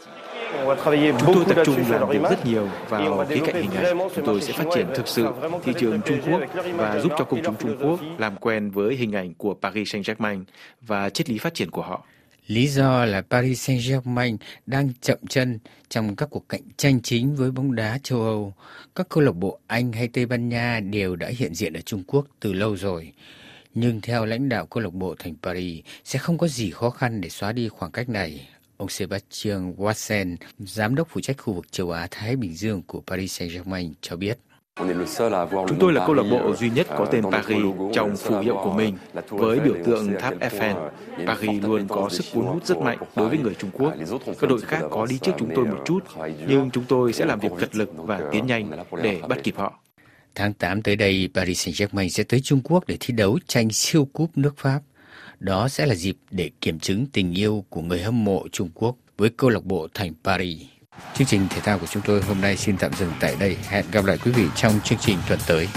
Chúng tôi tập trung làm việc rất nhiều vào khía cạnh hình ảnh. Chúng tôi sẽ phát triển thực sự thị trường Trung Quốc và giúp cho công chúng Trung Quốc làm quen với hình ảnh của Paris Saint-Germain và triết lý phát triển của họ. Lý do là Paris Saint-Germain đang chậm chân trong các cuộc cạnh tranh chính với bóng đá châu Âu. Các câu lạc bộ Anh hay Tây Ban Nha đều đã hiện diện ở Trung Quốc từ lâu rồi. Nhưng theo lãnh đạo câu lạc bộ thành Paris, sẽ không có gì khó khăn để xóa đi khoảng cách này. Ông Sebastian Watson, giám đốc phụ trách khu vực châu Á-Thái Bình Dương của Paris Saint-Germain cho biết: Chúng tôi là câu lạc bộ duy nhất có tên Paris trong phù hiệu của mình, với biểu tượng tháp Eiffel. Paris luôn có sức cuốn hút rất mạnh đối với người Trung Quốc. Các đội khác có đi trước chúng tôi một chút, nhưng chúng tôi sẽ làm việc cật lực và tiến nhanh để bắt kịp họ. Tháng tám tới đây, Paris Saint-Germain sẽ tới Trung Quốc để thi đấu tranh siêu cúp nước Pháp. Đó sẽ là dịp để kiểm chứng tình yêu của người hâm mộ Trung Quốc với câu lạc bộ thành Paris. Chương trình thể thao của chúng tôi hôm nay xin tạm dừng tại đây. Hẹn gặp lại quý vị trong chương trình tuần tới.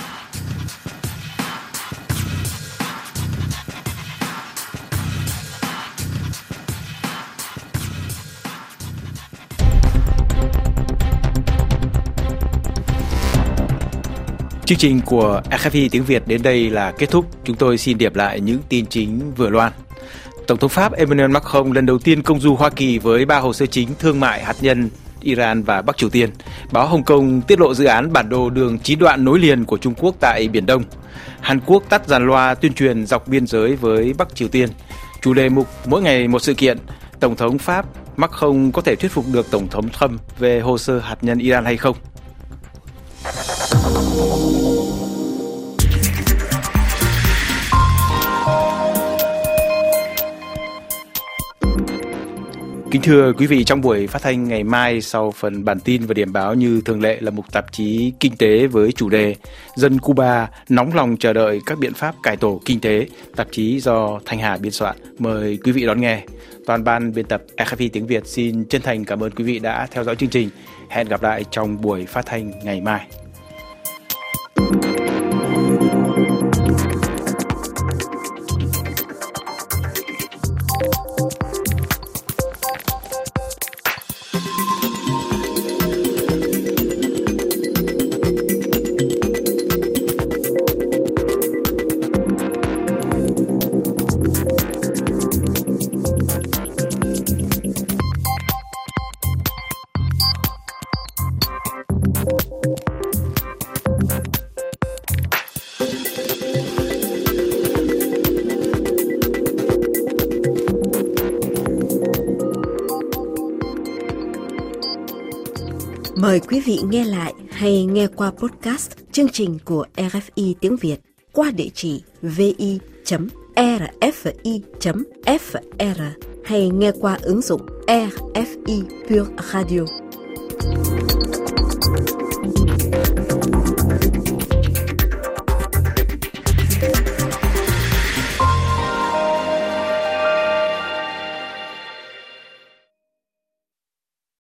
Chương trình của rờ ép i tiếng Việt đến đây là kết thúc. Chúng tôi xin điểm lại những tin chính vừa loan. Tổng thống Pháp Emmanuel Macron lần đầu tiên công du Hoa Kỳ với ba hồ sơ chính thương mại hạt nhân Iran và Bắc Triều Tiên. Báo Hồng Kông tiết lộ dự án bản đồ đường chín đoạn nối liền của Trung Quốc tại Biển Đông. Hàn Quốc tắt dàn loa tuyên truyền dọc biên giới với Bắc Triều Tiên. Chủ đề mục mỗi ngày một sự kiện. Tổng thống Pháp Macron có thể thuyết phục được Tổng thống Trump về hồ sơ hạt nhân Iran hay không? Kính thưa quý vị, trong buổi phát thanh ngày mai sau phần bản tin và điểm báo như thường lệ là mục tạp chí Kinh tế với chủ đề Dân Cuba nóng lòng chờ đợi các biện pháp cải tổ kinh tế, tạp chí do Thanh Hà biên soạn. Mời quý vị đón nghe. Toàn ban biên tập rờ ép i tiếng Việt xin chân thành cảm ơn quý vị đã theo dõi chương trình. Hẹn gặp lại trong buổi phát thanh ngày mai. Mời quý vị nghe lại hay nghe qua podcast chương trình của rờ ép i tiếng Việt qua địa chỉ vi chấm rfi chấm fr hay nghe qua ứng dụng rờ ép i Pure Radio.